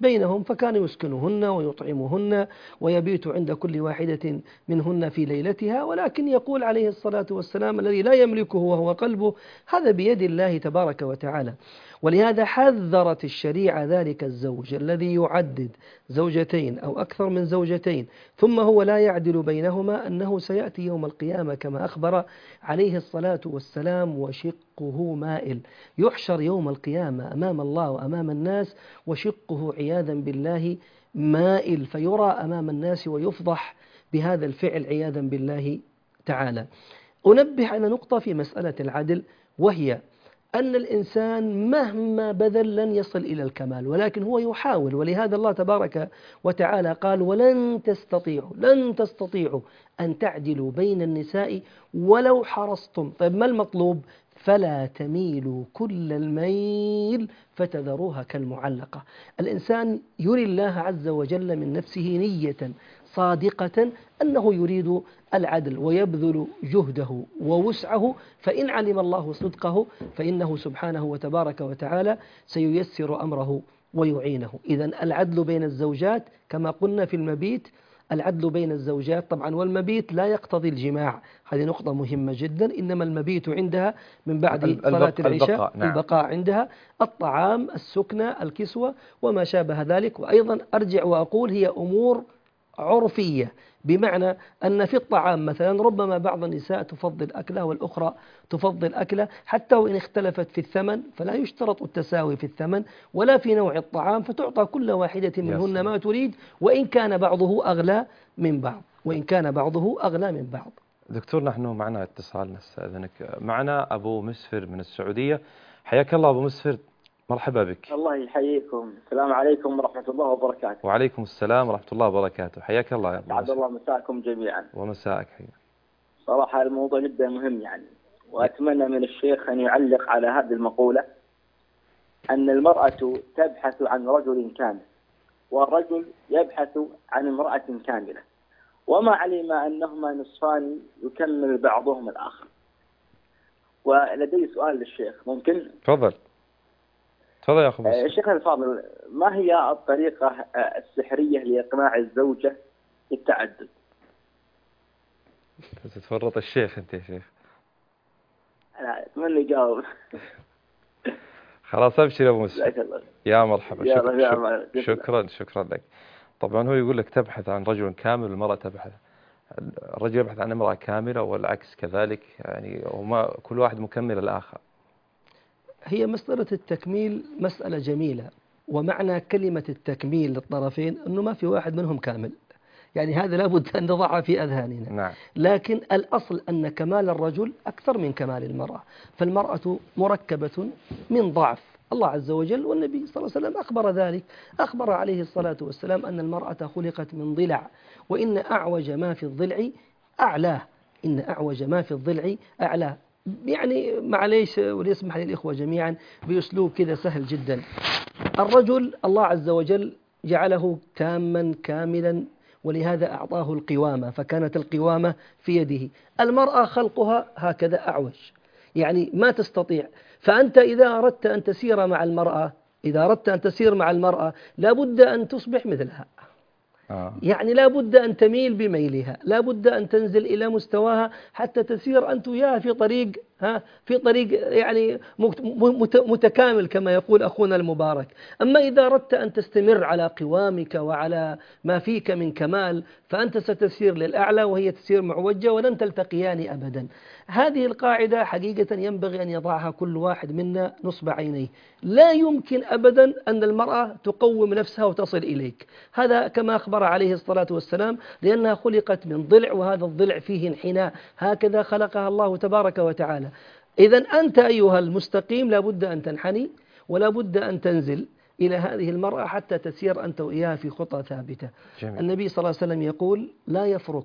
بينهم، فكان يسكنهن ويطعمهن ويبيت عند كل واحدة منهن في ليلتها. ولكن يقول عليه الصلاة والسلام الذي لا يملكه وهو قلبه هذا بيد الله تبارك وتعالى. ولهذا حذرت الشريعة ذلك الزوج الذي يعدد زوجتين أو أكثر من زوجتين ثم هو لا يعدل بينهما أنه سيأتي يوم القيامة كما أخبر عليه الصلاة والسلام وشقه مائل. يحشر يوم القيامة أمام الله وأمام الناس وشقه عياذا بالله مائل، فيرى أمام الناس ويفضح بهذا الفعل عياذا بالله تعالى. أنبه على نقطة في مسألة العدل، وهي أن الإنسان مهما بذل لن يصل إلى الكمال، ولكن هو يحاول. ولهذا الله تبارك وتعالى قال ولن تستطيعوا لن تستطيعوا أن تعدلوا بين النساء ولو حرصتم. طيب ما المطلوب؟ فلا تميلوا كل الميل فتذروها كالمعلقة. الإنسان يري الله عز وجل من نفسه نية صادقة أنه يريد العدل ويبذل جهده ووسعه، فإن علم الله صدقه فإنه سبحانه وتبارك وتعالى سييسر أمره ويعينه. إذن العدل بين الزوجات كما قلنا في المبيت، العدل بين الزوجات طبعا، والمبيت لا يقتضي الجماع، هذه نقطة مهمة جدا، إنما المبيت عندها من بعد صلاة العشاء البقاء, نعم. البقاء عندها، الطعام، السكنة، الكسوة وما شابه ذلك. وأيضا أرجع وأقول هي أمور عرفية، بمعنى أن في الطعام مثلا ربما بعض النساء تفضل أكله والأخرى تفضل أكله، حتى وإن اختلفت في الثمن فلا يشترط التساوي في الثمن ولا في نوع الطعام، فتعطى كل واحدة منهن ما تريد، وإن كان بعضه أغلى من بعض وإن كان بعضه أغلى من بعض. دكتور نحن معنا اتصال نستأذنك، معنا أبو مسفر من السعودية. حياك الله أبو مسفر، مرحبا بك. الله يحييكم، السلام عليكم ورحمة الله وبركاته. وعليكم السلام ورحمة الله وبركاته، حياك الله يا أبو مسفر. الله مساكم جميعا. ومساءك حبيبي. صراحة الموضوع جدا مهم يعني، وأتمنى من الشيخ أن يعلق على هذه المقولة أن المرأة تبحث عن رجل كامل والرجل يبحث عن امرأة كاملة، وما علم أنهما نصفان يكمل بعضهم الآخر. ولدي سؤال للشيخ، ممكن؟ تفضل. تفضل يا أخو مسفر. الشيخ الفاضل، ما هي الطريقة السحرية لإقناع الزوجة بالتعدد؟ تتفرط الشيخ أنت يا شيخ. لا أتمنى يجاوب. خلاص أبشر يا أبو مسفر. يا مرحبا. شكرا, شكرا شكرا شكرا لك. طبعا هو يقول لك تبحث عن رجل كامل والمرأة تبحث، الرجل يبحث عن امرأة كاملة والعكس كذلك، يعني وما كل واحد مكمل الآخر. هي مسألة التكميل مسألة جميلة، ومعنى كلمة التكميل للطرفين أنه ما في واحد منهم كامل، يعني هذا لابد أن نضعها في أذهاننا. نعم. لكن الأصل أن كمال الرجل أكثر من كمال المرأة، فالمرأة مركبة من ضعف، الله عز وجل والنبي صلى الله عليه وسلم أخبر ذلك، أخبر عليه الصلاة والسلام أن المرأة خلقت من ضلع، وإن أعوج ما في الضلع أعلاه، إن أعوج ما في الضلع أعلاه. يعني معليش وليسمح لي الإخوة جميعا بأسلوب كذا سهل جدا، الرجل الله عز وجل جعله تاما كاملا، ولهذا أعطاه القوامة، فكانت القوامة في يده. المرأة خلقها هكذا أعوج، يعني ما تستطيع، فأنت إذا أردت أن تسير مع المرأة إذا أردت أن تسير مع المرأة لابد أن تصبح مثلها. آه. يعني لا بد أن تميل بميلها، لا بد أن تنزل إلى مستواها حتى تسير أنت وياها في طريق ها في طريق يعني متكامل كما يقول أخونا المبارك. أما إذا أردت أن تستمر على قوامك وعلى ما فيك من كمال فأنت ستسير للأعلى وهي تسير معوجة ولن تلتقيان أبدا. هذه القاعدة حقيقة ينبغي أن يضعها كل واحد منا نصب عينيه. لا يمكن أبدا أن المرأة تقوم نفسها وتصل إليك، هذا كما أخبر عليه الصلاة والسلام، لأنها خلقت من ضلع، وهذا الضلع فيه انحناء، هكذا خلقها الله تبارك وتعالى. إذن أنت أيها المستقيم لابد أن تنحني ولا بد أن تنزل إلى هذه المرأة حتى تسير أنت وإياها في خطى ثابتة. جميل. النبي صلى الله عليه وسلم يقول لا يفرق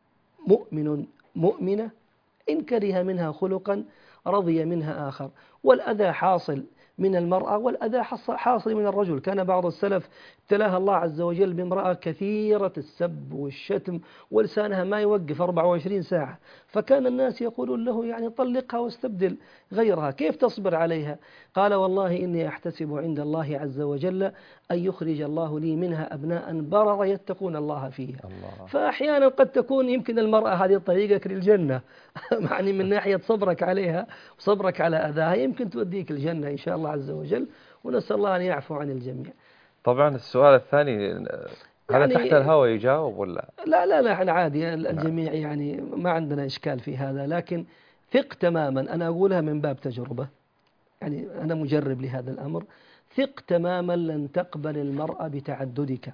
مؤمن مؤمنة إن كره منها خلقا رضي منها آخر. والأذى حاصل من المرأة والأذى حاصل من الرجل. كان بعض السلف ابتلاها الله عز وجل بامرأة كثيرة السب والشتم ولسانها ما يوقف أربعة وعشرين ساعة، فكان الناس يقولون له يعني طلقها واستبدل غيرها، كيف تصبر عليها؟ قال والله إني أحتسب عند الله عز وجل أن يخرج الله لي منها أبناء بررا يتقون الله فيها. الله. فأحيانا قد تكون يمكن المرأة هذه طريقك للجنة يعني من ناحية صبرك عليها وصبرك على أذاها يمكن توديك الجنة إن شاء الله عز وجل، ونسأل الله أن يعفو عن الجميع. طبعا السؤال الثاني هل يعني تحت الهوى يجاوب ولا؟ لا لا لا احنا عادي الجميع يعني ما عندنا إشكال في هذا، لكن ثق تماما، أنا أقولها من باب تجربة، يعني أنا مجرب لهذا الأمر، ثق تماما لن تقبل المرأة بتعددك.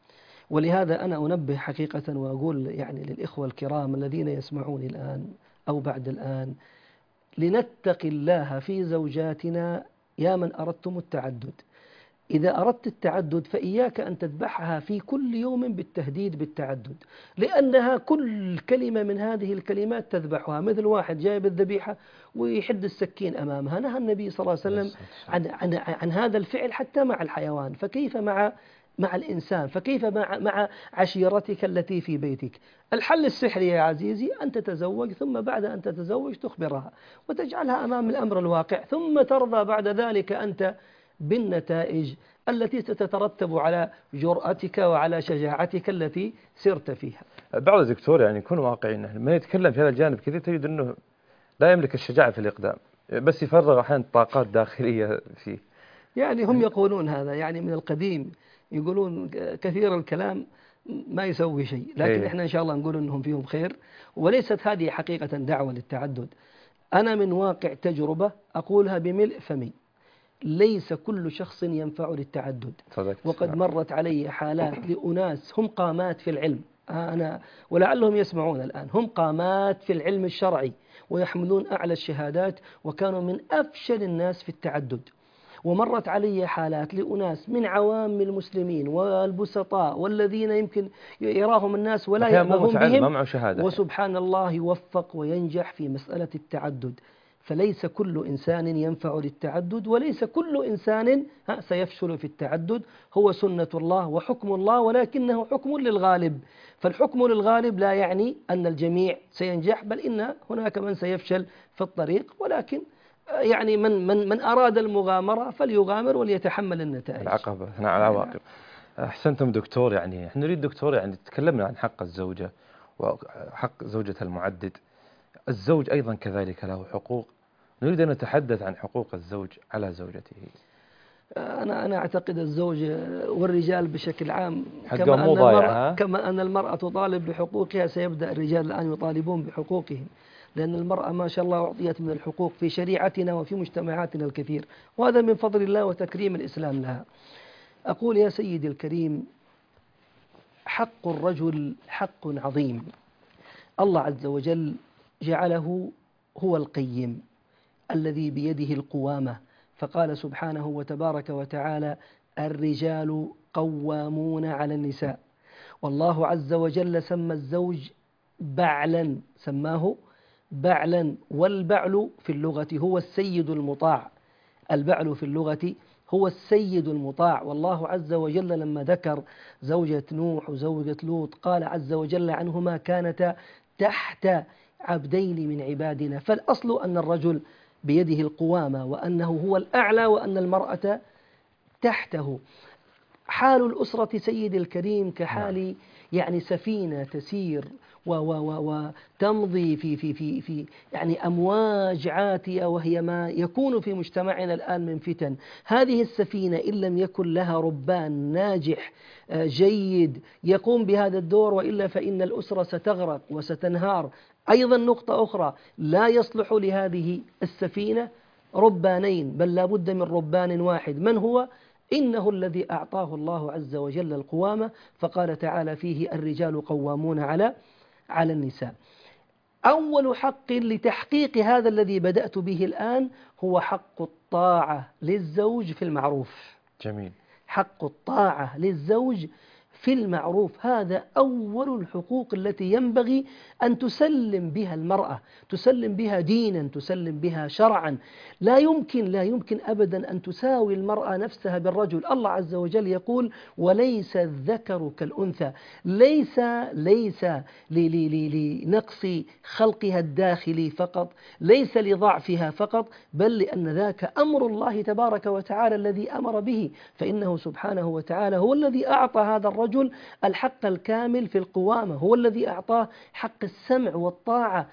ولهذا أنا أنبه حقيقة وأقول يعني للإخوة الكرام الذين يسمعون الآن أو بعد الآن، لنتقي الله في زوجاتنا يا من أردتم التعدد. إذا أردت التعدد فإياك أن تذبحها في كل يوم بالتهديد بالتعدد، لأنها كل كلمة من هذه الكلمات تذبحها، مثل واحد جايب الذبيحة ويحد السكين أمامها. نهى النبي صلى الله عليه وسلم عن, عن, عن هذا الفعل حتى مع الحيوان، فكيف مع مع الإنسان، فكيف مع, مع عشيرتك التي في بيتك؟ الحل السحري يا عزيزي أن تتزوج، ثم بعد أن تتزوج تخبرها وتجعلها أمام الأمر الواقع، ثم ترضى بعد ذلك أنت بالنتائج التي ستترتب على جرأتك وعلى شجاعتك التي سرت فيها. بعض الدكتور يعني يكون واقعي، ما يتكلم في هذا الجانب كثير تجد أنه لا يملك الشجاعة في الإقدام، بس يفرغ أحيانا طاقات داخلية فيه. يعني هم يقولون هذا يعني من القديم، يقولون كثير الكلام ما يسوي شيء، لكن إيه. إحنا إن شاء الله نقول أنهم فيهم خير، وليست هذه حقيقة دعوة للتعدد. أنا من واقع تجربة أقولها بملء فمي، ليس كل شخص ينفع للتعدد. وقد مرت علي حالات لأناس هم قامات في العلم، أنا ولعلهم يسمعون الآن، هم قامات في العلم الشرعي ويحملون أعلى الشهادات وكانوا من أفشل الناس في التعدد. ومرت علي حالات لأناس من عوام المسلمين والبسطاء والذين يمكن يراهم الناس ولا يأبهون بهم، وسبحان الله يوفق وينجح في مسألة التعدد. فليس كل إنسان ينفع للتعدد، وليس كل إنسان سيفشل في التعدد، هو سنة الله وحكم الله، ولكنه حكم للغالب. فالحكم للغالب لا يعني أن الجميع سينجح، بل إن هناك من سيفشل في الطريق، ولكن يعني من من من أراد المغامرة فليغامر وليتحمل النتائج. العقبة على العواقب. أحسنتم دكتور، يعني احنا نريد دكتور يعني تكلمنا عن حق الزوجة وحق زوجة المعدد. الزوج أيضا كذلك له حقوق، نريد أن نتحدث عن حقوق الزوج على زوجته. أنا أنا أعتقد الزوج والرجال بشكل عام كما أن المرأة كما أن المرأة تطالب بحقوقها، سيبدأ الرجال الآن يطالبون بحقوقهم، لأن المرأة ما شاء الله أعطيت من الحقوق في شريعتنا وفي مجتمعاتنا الكثير، وهذا من فضل الله وتكريم الإسلام لها. أقول يا سيدي الكريم، حق الرجل حق عظيم، الله عز وجل جعله هو القيم الذي بيده القوامة، فقال سبحانه وتبارك وتعالى: الرجال قوامون على النساء. والله عز وجل سمى الزوج بعلا، سماه بعلا، والبعل في اللغة هو السيد المطاع، البعل في اللغة هو السيد المطاع. والله عز وجل لما ذكر زوجة نوح وزوجة لوط قال عز وجل عنهما: كانتا تحت عبدين من عبادنا. فالأصل أن الرجل بيده القوامة، وأنه هو الأعلى، وأن المرأة تحته. حال الأسرة سيد الكريم كحال يعني سفينة تسير وتمضي في في في في يعني أمواج عاتية، وهي ما يكون في مجتمعنا الآن من فتن. هذه السفينة إن لم يكن لها ربان ناجح جيد يقوم بهذا الدور، وإلا فإن الأسرة ستغرق وستنهار. أيضا نقطة أخرى، لا يصلح لهذه السفينة ربانين، بل لا بد من ربان واحد. من هو؟ إنه الذي أعطاه الله عز وجل القوامة، فقال تعالى فيه: الرجال قوامون على على النساء. أول حق لتحقيق هذا الذي بدأت به الآن هو حق الطاعة للزوج في المعروف. جميل. حق الطاعة للزوج في المعروف. هذا أول الحقوق التي ينبغي أن تسلم بها المرأة، تسلم بها دينا، تسلم بها شرعا. لا يمكن لا يمكن أبدا أن تساوي المرأة نفسها بالرجل. الله عز وجل يقول وليس الذكر كالأنثى، ليس ليس لنقص خلقها الداخلي فقط، ليس لضعفها فقط، بل لأن ذاك أمر الله تبارك وتعالى الذي أمر به. فإنه سبحانه وتعالى هو الذي أعطى هذا الرجل الحق الكامل في القوامة، هو الذي أعطاه حق السمع والطاعة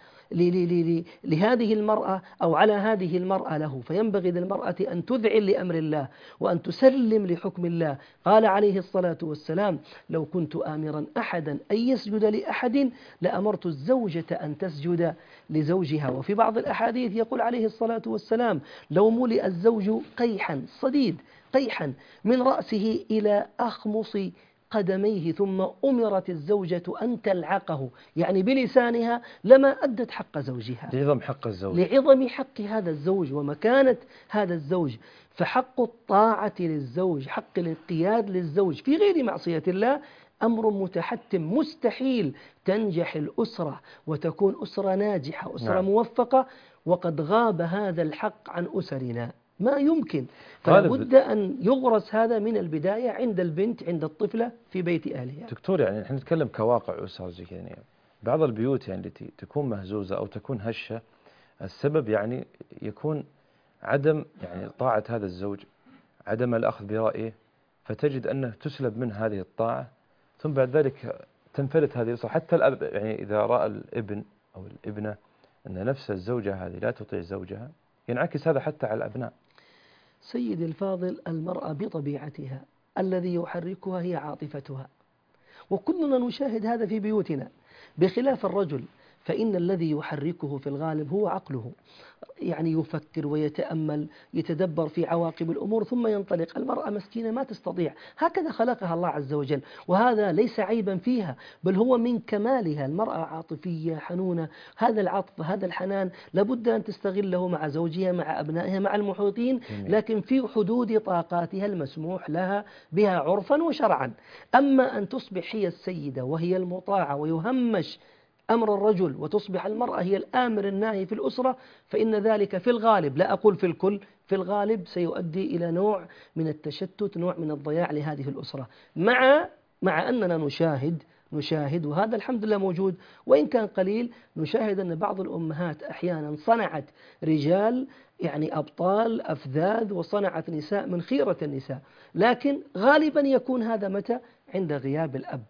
لهذه المرأة أو على هذه المرأة له. فينبغي للمرأة أن تذعن لأمر الله وأن تسلم لحكم الله. قال عليه الصلاة والسلام لو كنت آمرا أحدا أن يسجد لأحد لأمرت الزوجة أن تسجد لزوجها. وفي بعض الأحاديث يقول عليه الصلاة والسلام لو ملئ الزوج قيحا صديد قيحا من رأسه إلى أخمص قدميه ثم أمرت الزوجة أن تلعقه، يعني بلسانها، لما أدت حق زوجها، لعظم حق الزوج، لعظم حق هذا الزوج ومكانة هذا الزوج. فحق الطاعة للزوج، حق الانقياد للزوج في غير معصية الله أمر متحتم. مستحيل تنجح الأسرة وتكون أسرة ناجحة، أسرة نعم. موفقة وقد غاب هذا الحق عن أسرنا، ما يمكن. فلا بد أن يغرس هذا من البداية عند البنت، عند الطفلة في بيت أهلها. دكتور، يعني نحن نتكلم كواقع أسر زي كذا، يعني بعض البيوت يعني التي تكون مهزوزة أو تكون هشة، السبب يعني يكون عدم يعني طاعة هذا الزوج، عدم الأخذ برأيه، فتجد أنه تسلب منه هذه الطاعة، ثم بعد ذلك تنفلت هذه الأسرة. حتى الأب يعني إذا رأى الابن أو الابنة أن نفس الزوجة هذه لا تطيع زوجها، ينعكس هذا حتى على الأبناء. سيدي الفاضل، المرأة بطبيعتها الذي يحركها هي عاطفتها، وكلنا نشاهد هذا في بيوتنا، بخلاف الرجل فإن الذي يحركه في الغالب هو عقله، يعني يفكر ويتأمل، يتدبر في عواقب الأمور ثم ينطلق. المرأة مسكينة ما تستطيع، هكذا خلقها الله عز وجل، وهذا ليس عيبا فيها بل هو من كمالها. المرأة عاطفية حنونة، هذا العطف هذا الحنان لابد أن تستغله مع زوجها، مع أبنائها، مع المحيطين، لكن في حدود طاقاتها المسموح لها بها عرفا وشرعا. أما أن تصبح هي السيدة وهي المطاعة ويهمش أمر الرجل وتصبح المرأة هي الآمر الناهي في الأسرة، فإن ذلك في الغالب، لا أقول في الكل، في الغالب سيؤدي إلى نوع من التشتت، نوع من الضياع لهذه الأسرة. مع مع أننا نشاهد نشاهد وهذا الحمد لله موجود وإن كان قليل، نشاهد أن بعض الأمهات أحيانا صنعت رجال يعني أبطال أفذاذ، وصنعت نساء من خيرة النساء، لكن غالبا يكون هذا متى؟ عند غياب الأب.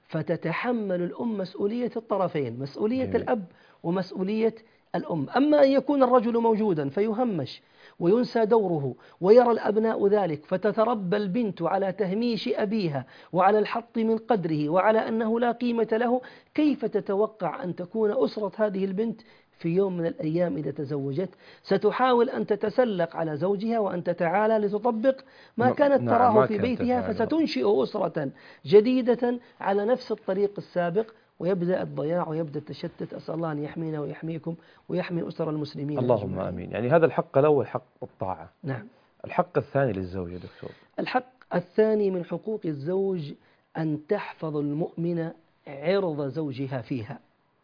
فتتحمل الأم مسؤولية الطرفين، مسؤولية جميل. الأب ومسؤولية الأم. أما أن يكون الرجل موجودا فيهمش وينسى دوره ويرى الأبناء ذلك، فتتربى البنت على تهميش أبيها وعلى الحط من قدره وعلى أنه لا قيمة له، كيف تتوقع أن تكون أسرة هذه البنت في يوم من الأيام إذا تزوجت؟ ستحاول أن تتسلق على زوجها وأن تتعالى لتطبق ما كانت نعم تراه ما في كانت بيتها، فستنشئ أسرة جديدة على نفس الطريق السابق، ويبدأ الضياع ويبدأ التشتت. أسأل الله أن يحمينا ويحميكم ويحمي أسر المسلمين اللهم أجمعين. آمين. يعني هذا الحق الأول حق الطاعة. نعم. الحق الثاني للزوج يا دكتور؟ الحق الثاني من حقوق الزوج أن تحفظ المؤمنة عرض زوجها فيها،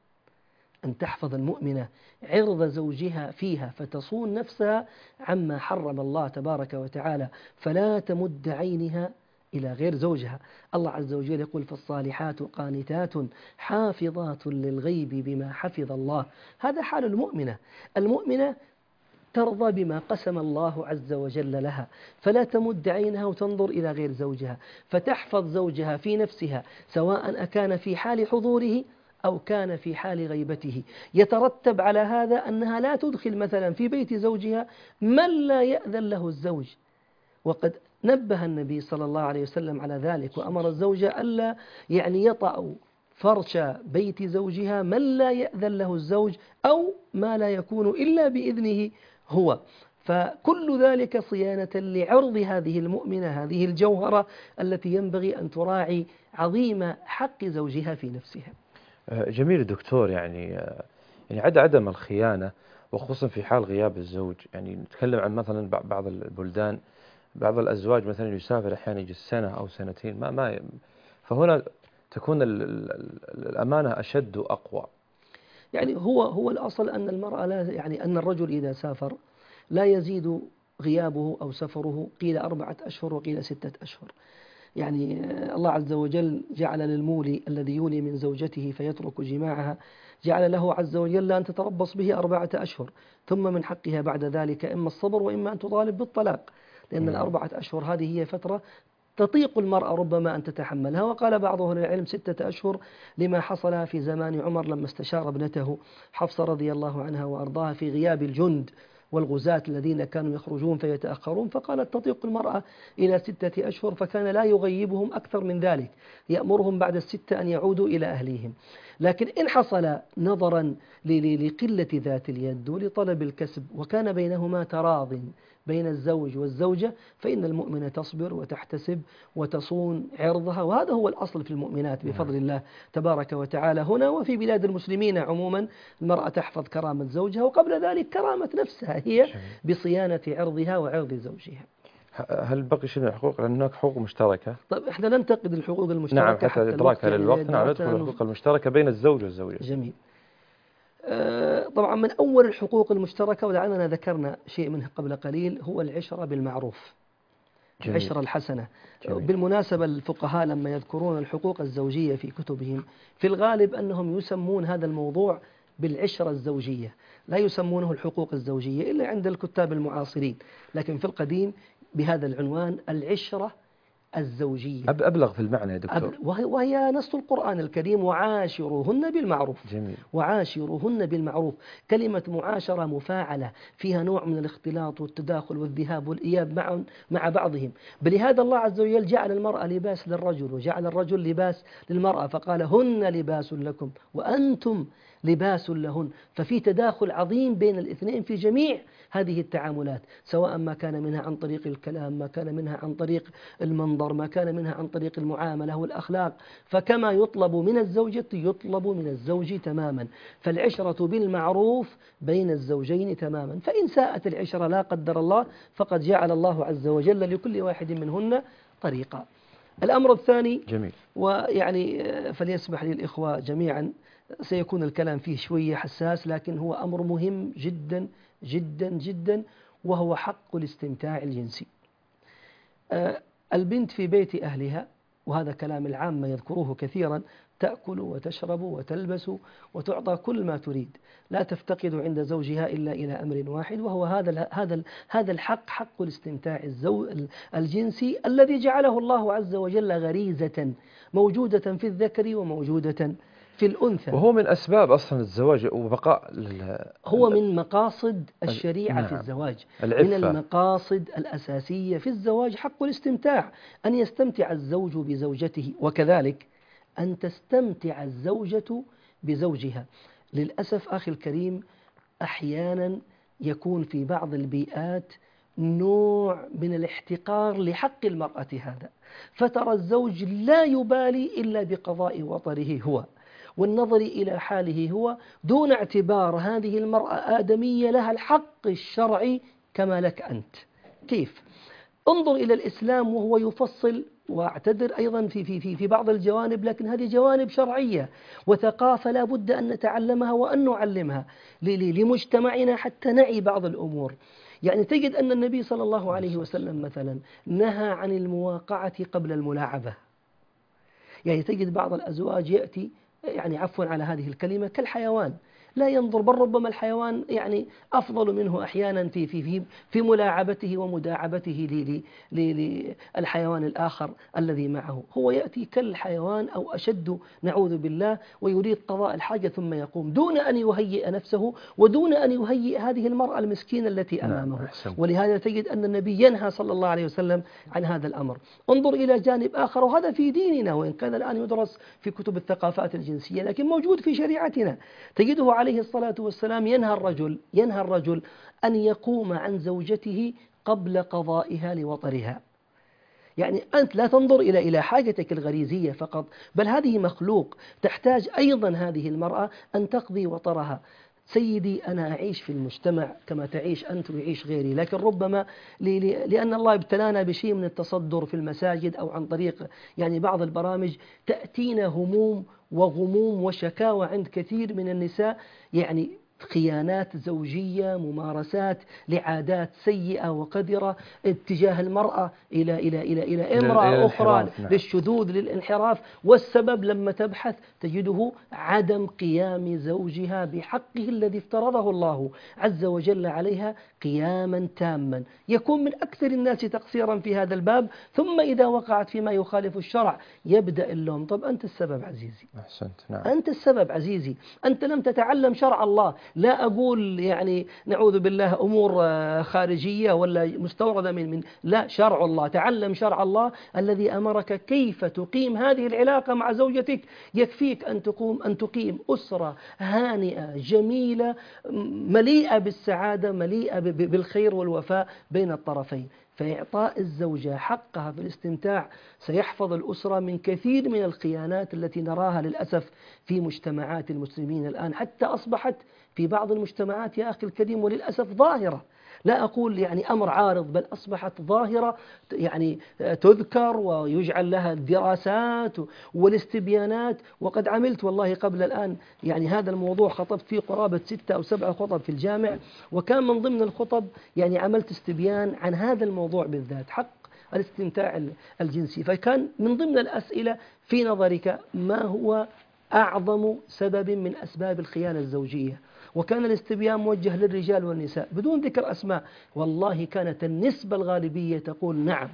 أن تحفظ المؤمنة عرض زوجها فيها، فتصون نفسها عما حرم الله تبارك وتعالى، فلا تمد عينها إلى غير زوجها. الله عز وجل يقول فالصالحات قانتات حافظات للغيب بما حفظ الله. هذا حال المؤمنة. المؤمنة ترضى بما قسم الله عز وجل لها، فلا تمد عينها وتنظر إلى غير زوجها، فتحفظ زوجها في نفسها، سواء أكان في حال حضوره أو كان في حال غيبته. يترتب على هذا أنها لا تدخل مثلا في بيت زوجها من لا يأذن له الزوج، وقد نبه النبي صلى الله عليه وسلم على ذلك، وأمر الزوجة ألا يعني يطأ فرش بيت زوجها من لا يأذن له الزوج أو ما لا يكون إلا بإذنه هو. فكل ذلك صيانة لعرض هذه المؤمنة، هذه الجوهرة التي ينبغي أن تراعي عظيم حق زوجها في نفسها. جميل دكتور. يعني يعني عدا عدم الخيانة وخصوصا في حال غياب الزوج، يعني نتكلم عن مثلا بعض البلدان، بعض الأزواج مثلا يسافر أحيانا يجي سنة أو سنتين ما ما فهنا تكون الأمانة أشد وأقوى. يعني هو هو الأصل أن المرأة لا يعني أن الرجل إذا سافر لا يزيد غيابه أو سفره، قيل أربعة أشهر وقيل ستة أشهر. يعني الله عز وجل جعل للمولي الذي يولي من زوجته فيترك جماعها، جعل له عز وجل أن تتربص به أربعة أشهر، ثم من حقها بعد ذلك إما الصبر وإما أن تطالب بالطلاق، لأن الأربعة أشهر هذه هي فترة تطيق المرأة ربما أن تتحملها. وقال بعض أهل العلم ستة أشهر لما حصل في زمان عمر لما استشار ابنته حفصة رضي الله عنها وأرضاها في غياب الجند والغزاة الذين كانوا يخرجون فيتأخرون، فقالت تطيق المرأة إلى ستة أشهر، فكان لا يغيبهم أكثر من ذلك، يأمرهم بعد الستة أن يعودوا إلى أهليهم. لكن إن حصل نظرا لقلة ذات اليد ولطلب الكسب وكان بينهما تراض بين الزوج والزوجة، فإن المؤمنة تصبر وتحتسب وتصون عرضها، وهذا هو الأصل في المؤمنات بفضل الله تبارك وتعالى هنا وفي بلاد المسلمين عموما. المرأة تحفظ كرامة زوجها، وقبل ذلك كرامة نفسها هي بصيانة عرضها وعرض زوجها. هل بقي شيء من الحقوق؟ لأن هناك حقوق مشتركة. طيب إحنا ننتقد الحقوق المشتركة. نعم، حتى إدراكها للوقت. نعم، ندخل الحقوق المشتركة بين الزوج والزوجة. جميل. طبعا من أول الحقوق المشتركة ولعلنا ذكرنا شيء منه قبل قليل هو العشرة بالمعروف. جميل. العشرة الحسنة. جميل. بالمناسبة الفقهاء لما يذكرون الحقوق الزوجية في كتبهم في الغالب أنهم يسمون هذا الموضوع بالعشرة الزوجية، لا يسمونه الحقوق الزوجية إلا عند الكتاب المعاصرين، لكن في القديم بهذا العنوان العشرة الزوجية. أبلغ في المعنى يا دكتور. وهي نص القرآن الكريم وعاشروهن بالمعروف. جميل. وعاشروهن بالمعروف. كلمة معاشرة مفاعلة فيها نوع من الاختلاط والتداخل والذهاب والإياب مع مع بعضهم، بلهذا الله عز وجل جعل المرأة لباس للرجل وجعل الرجل لباس للمرأة، فقال هن لباس لكم وأنتم لباس لهن. ففي تداخل عظيم بين الاثنين في جميع هذه التعاملات، سواء ما كان منها عن طريق الكلام، ما كان منها عن طريق المنظر، ما كان منها عن طريق المعاملة والأخلاق. فكما يطلب من الزوجة يطلب من الزوج تماما. فالعشرة بالمعروف بين الزوجين تماما، فإن ساءت العشرة لا قدر الله فقد جعل الله عز وجل لكل واحد منهن طريقا. الأمر الثاني. جميل. ويعني فليسمح لي الإخوة جميعا سيكون الكلام فيه شوية حساس، لكن هو أمر مهم جدا جدا جدا، وهو حق الاستمتاع الجنسي. البنت في بيت أهلها، وهذا كلام العامة يذكروه كثيرا، تأكل وتشرب وتلبس وتعطى كل ما تريد، لا تفتقد عند زوجها إلا إلى أمر واحد، وهو هذا هذا هذا الحق، حق الاستمتاع الجنسي الذي جعله الله عز وجل غريزة موجودة في الذكر وموجودة في الأنثى، وهو من أسباب أصلا الزواج وبقاء هو من مقاصد الشريعة. نعم. في الزواج العفة. من المقاصد الأساسية في الزواج حق الاستمتاع، أن يستمتع الزوج بزوجته، وكذلك أن تستمتع الزوجة بزوجها. للأسف أخي الكريم أحيانا يكون في بعض البيئات نوع من الاحتقار لحق المرأة هذا، فترى الزوج لا يبالي إلا بقضاء وطره هو والنظر إلى حاله هو، دون اعتبار هذه المرأة آدمية لها الحق الشرعي كما لك أنت. كيف؟ انظر إلى الإسلام وهو يفصل، واعتذر أيضا في في في في بعض الجوانب، لكن هذه جوانب شرعية وثقافة لا بد أن نتعلمها وأن نعلمها لمجتمعنا حتى نعي بعض الأمور. يعني تجد أن النبي صلى الله عليه وسلم مثلا نهى عن المواقعة قبل الملاعبة. يعني تجد بعض الأزواج يأتي، يعني عفوا على هذه الكلمة، كالحيوان، لا ينظر، بل ربما الحيوان يعني أفضل منه أحيانا في في في في ملاعبته ومداعبته للحيوان الآخر الذي معه. هو يأتي كالحيوان أو أشد نعوذ بالله، ويريد قضاء الحاجة ثم يقوم دون أن يهيئ نفسه ودون أن يهيئ هذه المرأة المسكينة التي أمامه. نعم. ولهذا تجد أن النبي ينهى صلى الله عليه وسلم عن هذا الأمر. انظر إلى جانب آخر، وهذا في ديننا وإن كان الآن يدرس في كتب الثقافات الجنسية، لكن موجود في شريعتنا. تجده عليه الصلاة والسلام ينهى الرجل ينهى الرجل أن يقوم عن زوجته قبل قضائها لوطرها. يعني أنت لا تنظر إلى إلى حاجتك الغريزية فقط، بل هذه مخلوق تحتاج أيضا هذه المرأة أن تقضي وطرها. سيدي أنا أعيش في المجتمع كما تعيش أنت ويعيش غيري، لكن ربما لأن الله ابتلانا بشيء من التصدر في المساجد أو عن طريق يعني بعض البرامج تأتينا هموم وغموم وشكاوى عند كثير من النساء، يعني خيانات زوجية، ممارسات لعادات سيئة وقذرة اتجاه المرأة إلى إلى إلى إلى امرأة أخرى للشذوذ للانحراف، والسبب لما تبحث تجده عدم قيام زوجها بحقه الذي افترضه الله عز وجل عليها قياما تاما. يكون من أكثر الناس تقصيرا في هذا الباب، ثم إذا وقعت فيما يخالف الشرع يبدأ اللوم. طب أنت السبب عزيزي، أحسنت. نعم. أنت السبب عزيزي، أنت لم تتعلم شرع الله. لا أقول يعني نعوذ بالله أمور خارجية ولا مستوردة من من لا، شرع الله. تعلم شرع الله الذي أمرك كيف تقيم هذه العلاقة مع زوجتك. يكفيك أن تقوم أن تقيم أسرة هانئة جميلة مليئة بالسعادة مليئة بالخير والوفاء بين الطرفين. فإعطاء الزوجة حقها في الاستمتاع سيحفظ الأسرة من كثير من الخيانات التي نراها للأسف في مجتمعات المسلمين الآن، حتى أصبحت في بعض المجتمعات يا أخي الكريم وللأسف ظاهرة. لا أقول يعني أمر عارض، بل أصبحت ظاهرة يعني تذكر ويجعل لها الدراسات والاستبيانات. وقد عملت والله قبل الآن يعني هذا الموضوع، خطبت فيه قرابة ستة أو سبعة خطب في الجامع، وكان من ضمن الخطب يعني عملت استبيان عن هذا الموضوع بالذات، حق الاستمتاع الجنسي. فكان من ضمن الأسئلة في نظرك ما هو أعظم سبب من أسباب الخيانة الزوجية؟ وكان الاستبيان موجه للرجال والنساء بدون ذكر أسماء. والله كانت النسبة الغالبية تقول نعم،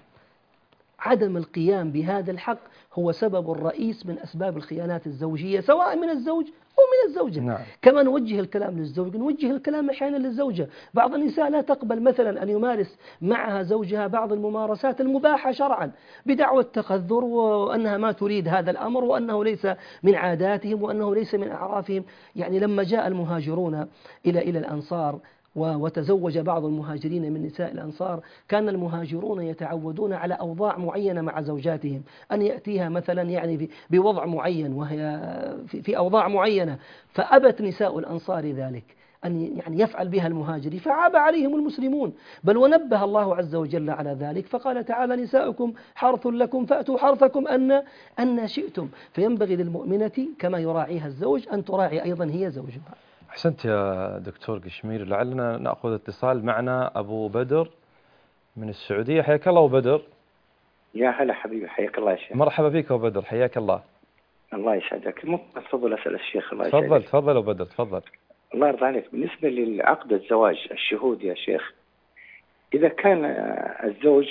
عدم القيام بهذا الحق هو سبب الرئيس من أسباب الخيانات الزوجية، سواء من الزوج أو من الزوجة. نعم. كما نوجه الكلام للزوج نوجه الكلام أحيانا للزوجة. بعض النساء لا تقبل مثلا أن يمارس معها زوجها بعض الممارسات المباحة شرعا بدعوى التقذر، وأنها ما تريد هذا الأمر، وأنه ليس من عاداتهم، وأنه ليس من أعرافهم. يعني لما جاء المهاجرون إلى إلى الأنصار وتزوج بعض المهاجرين من نساء الأنصار، كان المهاجرون يتعودون على أوضاع معينة مع زوجاتهم، أن يأتيها مثلا يعني بوضع معين وهي في أوضاع معينة، فأبت نساء الأنصار ذلك أن يعني يفعل بها المهاجري، فعاب عليهم المسلمون. بل ونبه الله عز وجل على ذلك فقال تعالى نساؤكم حرث لكم فأتوا حرثكم أن أن شئتم. فينبغي للمؤمنة كما يراعيها الزوج أن تراعي أيضا هي زوجها. أحسنت يا دكتور قشمير. لعلنا نأخذ اتصال معنا أبو بدر من السعودية. حياك الله أبو بدر. يا هلا حبيبي، حياك الله يا شيخ. مرحبا بك أبو بدر، حياك الله. الله يسعدك. ممكن تفضل أسأل الشيخ؟ الله يسعدك. تفضل تفضل أبو بدر تفضل. الله يرضى عليك. بالنسبة للعقد الزواج الشهود يا شيخ، إذا كان الزوج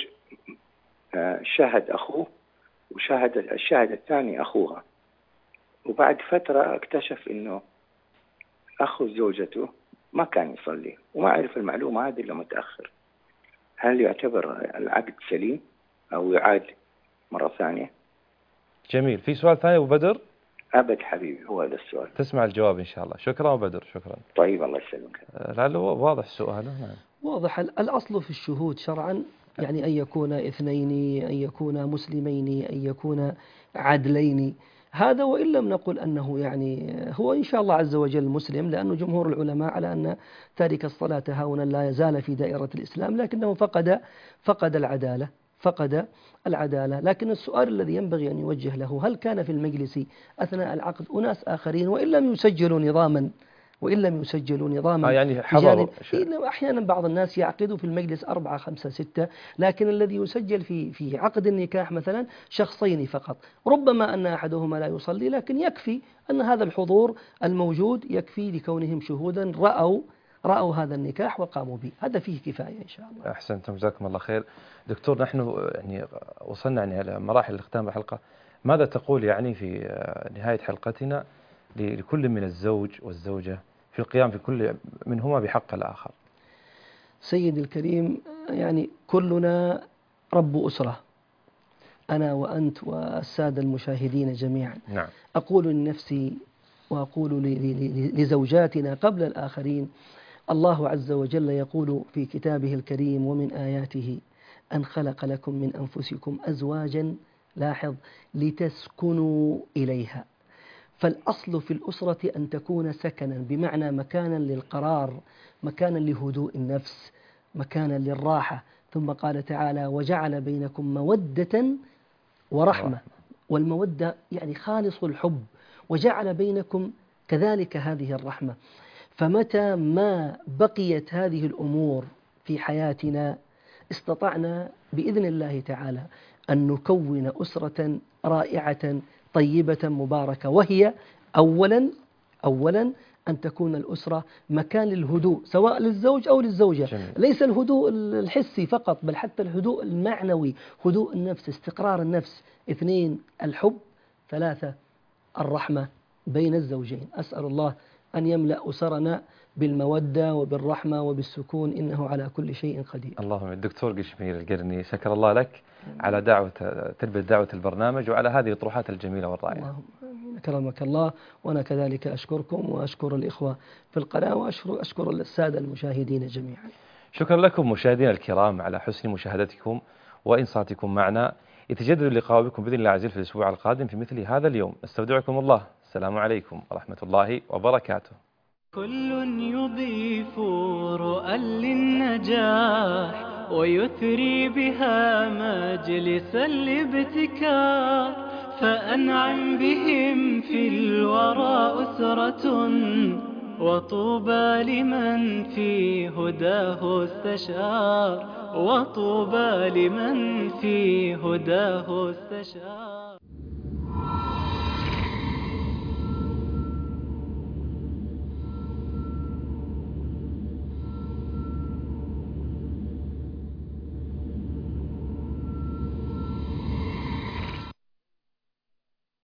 شاهد أخوه وشاهد الشاهد الثاني أخوها، وبعد فترة اكتشف إنه أخو زوجته ما كان يصلي وما عرف المعلومة هذه إلا متأخر، هل يعتبر العقد سليم أو يعاد مرة ثانية؟ جميل. في سؤال ثاني أبو بدر؟ أبد حبيبي، هو هذا السؤال. تسمع الجواب إن شاء الله. شكرا أبو بدر، شكرا. طيب الله يسلمك. لعله واضح سؤاله. نعم. واضح. الأصل في الشهود شرعا يعني أن يكون اثنين، أن يكون مسلمين، أن يكون عدلين. هذا وإن لم نقل أنه يعني هو إن شاء الله عز وجل مسلم، لأن جمهور العلماء على أن تارك الصلاة هاونا لا يزال في دائرة الإسلام، لكنه فقد فقد العدالة فقد العدالة. لكن السؤال الذي ينبغي أن يوجه له، هل كان في المجلس أثناء العقد أناس آخرين وإن لم يسجلوا نظاما وإن لم يسجلوا نظاما آه يعني حضروا. أحيانا بعض الناس يعقدوا في المجلس أربعة خمسة ستة، لكن الذي يسجل في في عقد النكاح مثلا شخصين فقط، ربما أن أحدهما لا يصلي، لكن يكفي أن هذا الحضور الموجود يكفي لكونهم شهودا رأوا رأوا هذا النكاح وقاموا به، هذا فيه كفاية إن شاء الله. أحسنتم، جزاكم الله خير. دكتور، نحن يعني وصلنا يعني على مراحل ختام الحلقة، ماذا تقول يعني في نهاية حلقتنا لكل من الزوج والزوجة في القيام في كل منهما بحق الآخر؟ سيدي الكريم، يعني كلنا رب أسرة، أنا وأنت والسادة المشاهدين جميعا. نعم. أقول لنفسي وأقول لزوجاتنا قبل الآخرين، الله عز وجل يقول في كتابه الكريم: ومن آياته أن خلق لكم من أنفسكم أزواجا، لاحظ، لتسكنوا إليها. فالأصل في الأسرة أن تكون سكنا، بمعنى مكانا للقرار، مكانا لهدوء النفس، مكانا للراحة. ثم قال تعالى: وجعل بينكم مودة ورحمة. والمودة يعني خالص الحب، وجعل بينكم كذلك هذه الرحمة. فمتى ما بقيت هذه الأمور في حياتنا استطعنا بإذن الله تعالى أن نكون أسرة رائعة طيبة مباركة، وهي أولا أولا أن تكون الأسرة مكان للهدوء، سواء للزوج أو للزوجة. جميل. ليس الهدوء الحسي فقط، بل حتى الهدوء المعنوي، هدوء النفس، استقرار النفس. اثنين، الحب. ثلاثة، الرحمة بين الزوجين. أسأل الله أن يملأ أسرنا بالمودة وبالرحمة وبالسكون، إنه على كل شيء قدير. اللهم. الدكتور قشمير القرني، شكر الله لك على دعوة تلبية دعوة البرنامج وعلى هذه الأطروحات الجميلة والرائعة. اللهم أكرمك الله، وأنا كذلك أشكركم وأشكر الإخوة في القناة، وأشكر أشكر السادة المشاهدين جميعا. شكرا لكم مشاهدينا الكرام على حسن مشاهدتكم وإنصاتكم معنا. يتجدد اللقاء بكم بإذن الله عز وجل في الأسبوع القادم في مثل هذا اليوم. استودعكم الله. السلام عليكم ورحمة الله وبركاته. كل يضيف رؤى للنجاح ويثري بها مجلس الابتكار، فأنعم بهم في الورى أسرة، وطوبى لمن في هداه استشار، وطوبى لمن في هداه استشار.